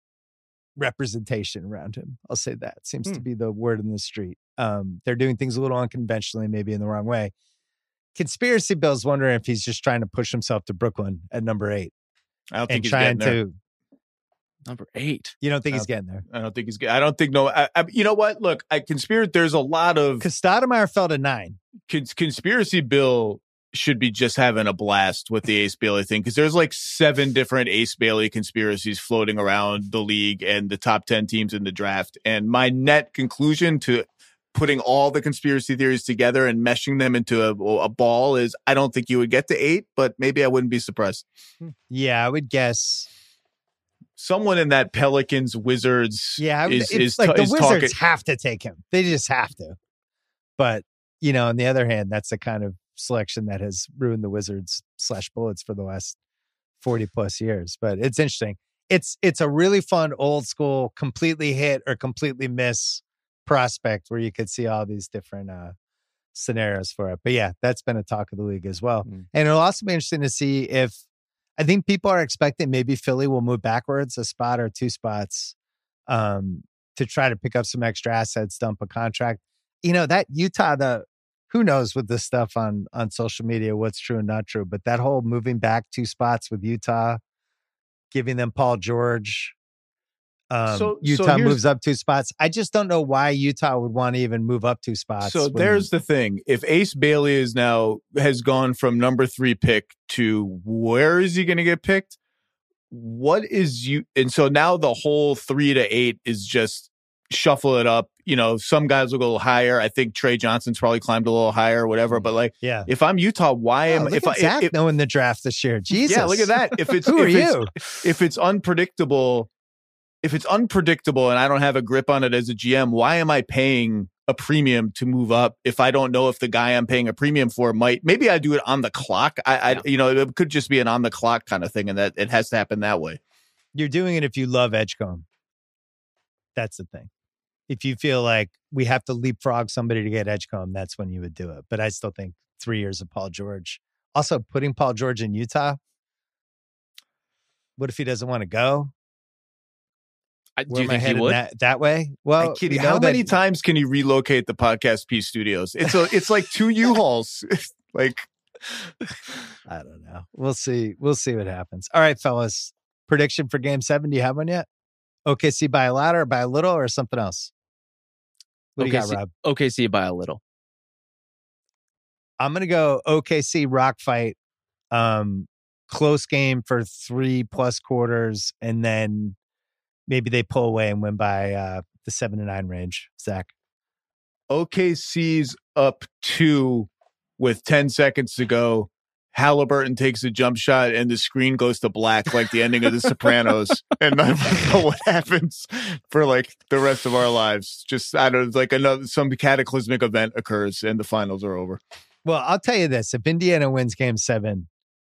representation around him. I'll say that seems Hmm. to be the word in the street. Um, they're doing things a little unconventionally, maybe in the wrong way. Conspiracy Bill's wondering if he's just trying to push himself to Brooklyn at number eight I don't and think he's trying getting there. to. Number eight. You don't think he's Uh, getting there? I don't think he's. I don't think no. I, I, you know what? Look, I conspiracy. There's a lot of Because Stoudemire fell to nine. cons- conspiracy Bill should be just having a blast with the Ace Bailey thing because there's like seven different Ace Bailey conspiracies floating around the league and the top ten teams in the draft. And my net conclusion to putting all the conspiracy theories together and meshing them into a, a ball is I don't think you would get to eight, but maybe I wouldn't be surprised. Yeah, I would guess. Someone in that Pelicans Wizards Yeah, I would- is, it's is, like ta- the is Wizards talking. have to take him. They just have to. But you know, on the other hand, that's the kind of selection that has ruined the Wizards slash Bullets for the last forty plus years. But it's interesting. It's it's a really fun old school, completely hit or completely miss prospect where you could see all these different uh, scenarios for it. But yeah, that's been a talk of the league as well. Mm. And it'll also be interesting to see if I think people are expecting maybe Philly will move backwards a spot or two spots um, to try to pick up some extra assets, dump a contract. You know, that Utah, the who knows with this stuff on on social media, what's true and not true, but that whole moving back two spots with Utah, giving them Paul George. Um, So- so Utah here's- moves up two spots. I just don't know why Utah would want to even move up two spots. So when- there's the thing. If Ace Bailey is now has gone from number three pick to where is he going to get picked? What is you? And so now the whole three to eight is just shuffle it up. You know, some guys will go a little higher. I think Trey Johnson's probably climbed a little higher, whatever. But like, yeah. if I'm Utah, why Oh, am look if at I Zach if, knowing the draft this year? Jesus. yeah, look at that. If it's Who if are it's, you? if it's unpredictable, if it's unpredictable and I don't have a grip on it as a G M, why am I paying a premium to move up if I don't know if the guy I'm paying a premium for might, maybe I do it on the clock. I, I Yeah. you know, it could just be an on the clock kind of thing and that it has to happen that way. You're doing it if you love Edgecombe. That's the thing. If you feel like we have to leapfrog somebody to get Edgecombe, that's when you would do it. But I still think three years of Paul George. Also, putting Paul George in Utah. What if he doesn't want to go? I, do Where you am I think he headed would? that, that way? Well, I kid we you, know how that- many times can you relocate the Podcast P studios? It's a, it's like two U-Hauls. Like, I don't know. We'll see. We'll see what happens. All right, fellas. Prediction for game seven. Do you have one yet? O K C by a lot or by a little or something else? What do you got, O K C Rob? O K C by a little. I'm going to go O K C rock fight. Um, close game for three plus quarters and then maybe they pull away and win by uh, the seven to nine range. Zach. O K C's up two with ten seconds to go. Halliburton takes a jump shot and the screen goes to black like the ending of The Sopranos. And I don't know what happens for like the rest of our lives. Just, I don't know, like another, some cataclysmic event occurs and the finals are over. Well, I'll tell you this. If Indiana wins game seven,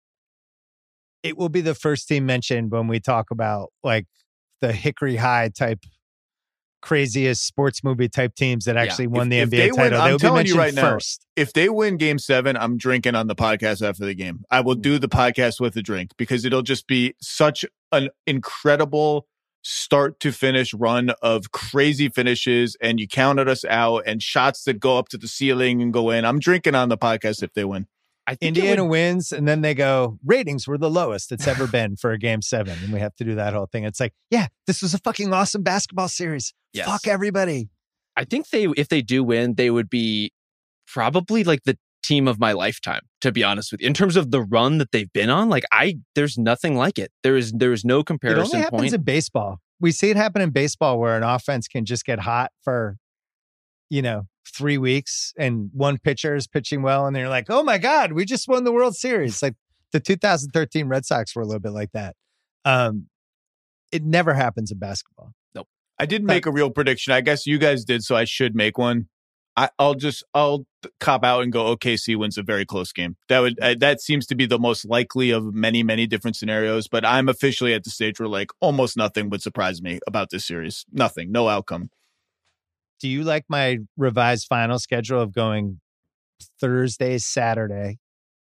it will be the first team mentioned when we talk about like the Hickory High type craziest sports movie type teams that actually yeah. won the if, N B A if title. Win, I'm telling you right first. now, if they win game seven, I'm drinking on the podcast after the game. I will do the podcast with a drink because it'll just be such an incredible start to finish run of crazy finishes, and you counted us out and shots that go up to the ceiling and go in. I'm drinking on the podcast if they win. I think Indiana would... wins, and then they go, ratings were the lowest it's ever been for a game seven. And we have to do that whole thing. It's like, yeah, this was a fucking awesome basketball series. Yes. Fuck everybody. I think they, if they do win, they would be probably like the team of my lifetime, to be honest with you. In terms of the run that they've been on, like I, there's nothing like it. There is, there is no comparison point. It only happens point. in baseball. We see it happen in baseball where an offense can just get hot for, you know, three weeks and one pitcher is pitching well and they're like, oh my God, we just won the World Series. Like the two thousand thirteen Red Sox were a little bit like that. Um, it never happens in basketball. Nope. I didn't make a real prediction. I guess you guys did, so I should make one. I, I'll just, I'll cop out and go O K C wins a very close game. That would, uh, that seems to be the most likely of many, many different scenarios, but I'm officially at the stage where like almost nothing would surprise me about this series. Nothing, no outcome. Do you like my revised final schedule of going Thursday, Saturday,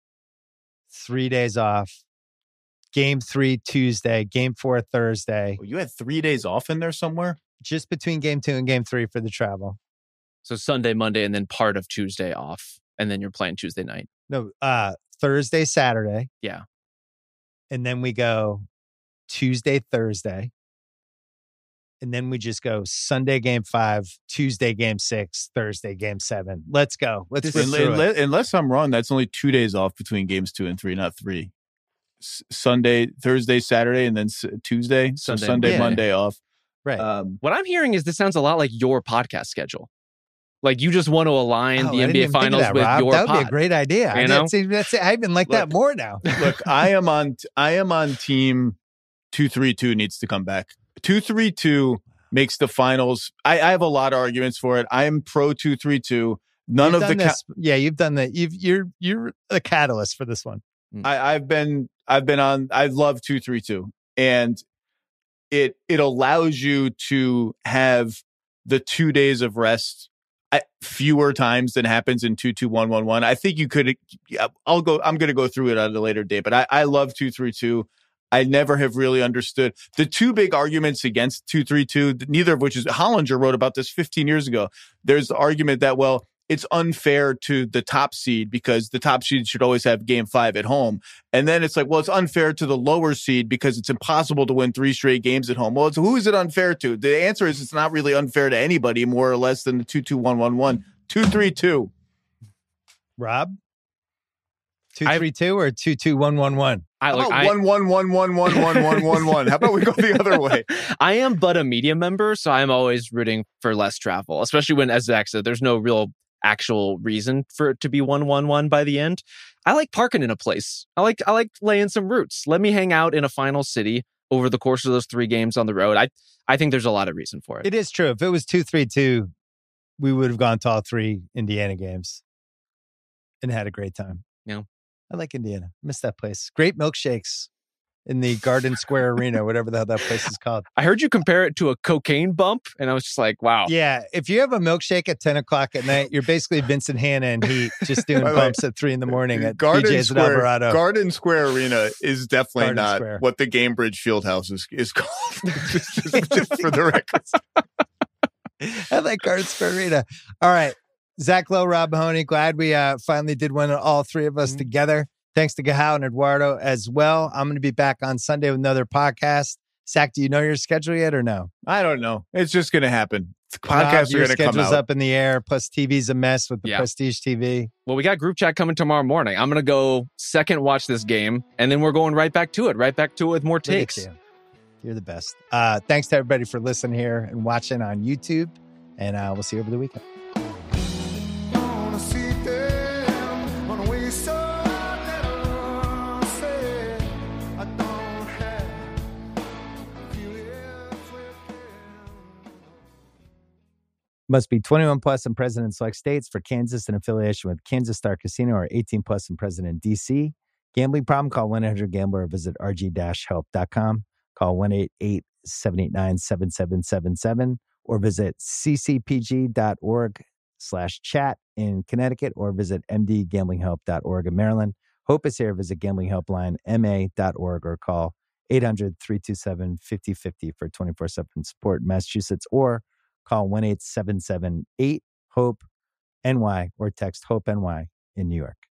three days off, game three Tuesday, game four Thursday? Oh, you had three days off in there somewhere? Just between game two and game three for the travel. So Sunday, Monday, and then part of Tuesday off. And then you're playing Tuesday night. No, uh, Thursday, Saturday. Yeah. And then we go Tuesday, Thursday. And then we just go Sunday game five, Tuesday game six, Thursday game seven. Let's go. Let's unless, unless, unless I'm wrong, that's only two days off between games two and three, not three. S- Sunday, Thursday, Saturday, and then s- Tuesday. So Sunday, Sunday yeah. Monday off. Right. Um, what I'm hearing is this sounds a lot like your podcast schedule. Like you just want to align oh, the N B A Finals that, with Rob. your That would pod. be a great idea. You I, know? mean, that's, that's, I even like look, that more now. Look, I am on. I am on team two three two needs to come back. Two three two makes the finals. I, I have a lot of arguments for it. I am pro two three two. None you've of the this, ca- yeah, you've done that. You've you're you're a catalyst for this one. I, I've been I've been on. I love two three two, and it it allows you to have the two days of rest at fewer times than happens in two two one one one. I think you could. I'll go. I'm going to go through it at a later date, but I, I love two three two. I never have really understood the two big arguments against two three two, neither of which is Hollinger wrote about this fifteen years ago. There's the argument that, well, it's unfair to the top seed because the top seed should always have game five at home. And then it's like, well, it's unfair to the lower seed because it's impossible to win three straight games at home. Well, it's, who is it unfair to? The answer is it's not really unfair to anybody more or less than the two two one one one. two three two. Rob? two three two or two two one one one? I like one one one one one one one one one. How about we go the other way? I am but a media member, so I'm always rooting for less travel, especially when, as Zach said, there's no real actual reason for it to be one one one by the end. I like parking in a place. I like I like laying some roots. Let me hang out in a final city over the course of those three games on the road. I I think there's a lot of reason for it. It is true. If it was two three two, we would have gone to all three Indiana games and had a great time. Yeah. I like Indiana. Miss that place. Great milkshakes in the Garden Square Arena, whatever the hell that place is called. I heard you compare it to a cocaine bump, and I was just like, wow. Yeah. If you have a milkshake at ten o'clock at night, you're basically Vincent Hanna and Heat just doing bumps at three in the morning at Garden B J's Square, and Alvarado. Garden Square Arena is definitely Garden not Square. what the Gamebridge Fieldhouse is, is called. just, just, just for the record. I like Garden Square Arena. All right. Zach Lowe, Rob Mahoney. Glad we uh, finally did one, all three of us mm-hmm. together. Thanks to Gahal and Eduardo as well. I'm going to be back on Sunday with another podcast. Zach, do you know your schedule yet or no? I don't know. It's just going to happen. Podcasts Rob, are going to come out. Your schedule's up in the air. Plus, T V's a mess with the yeah. Prestige T V. Well, we got group chat coming tomorrow morning. I'm going to go second watch this game, and then we're going right back to it. Right back to it with more takes. You're the best. Uh, thanks to everybody for listening here and watching on YouTube. And uh, we'll see you over the weekend. Must be twenty-one plus in present in select states. For Kansas, in affiliation with Kansas Star Casino, or eighteen plus in present in D C. Gambling problem? Call one eight hundred gambler or visit r g dash help dot com. Call one eight eight seven eight nine seven seven seven seven or visit c c p g dot org slash chat in Connecticut or visit m d gambling help dot org in Maryland. Hope is here. Visit gambling helpline m a dot org or call eight hundred three two seven five zero five zero for twenty-four seven support in Massachusetts, or call one eight seven seven eight hope N Y or text HOPE-N Y in New York.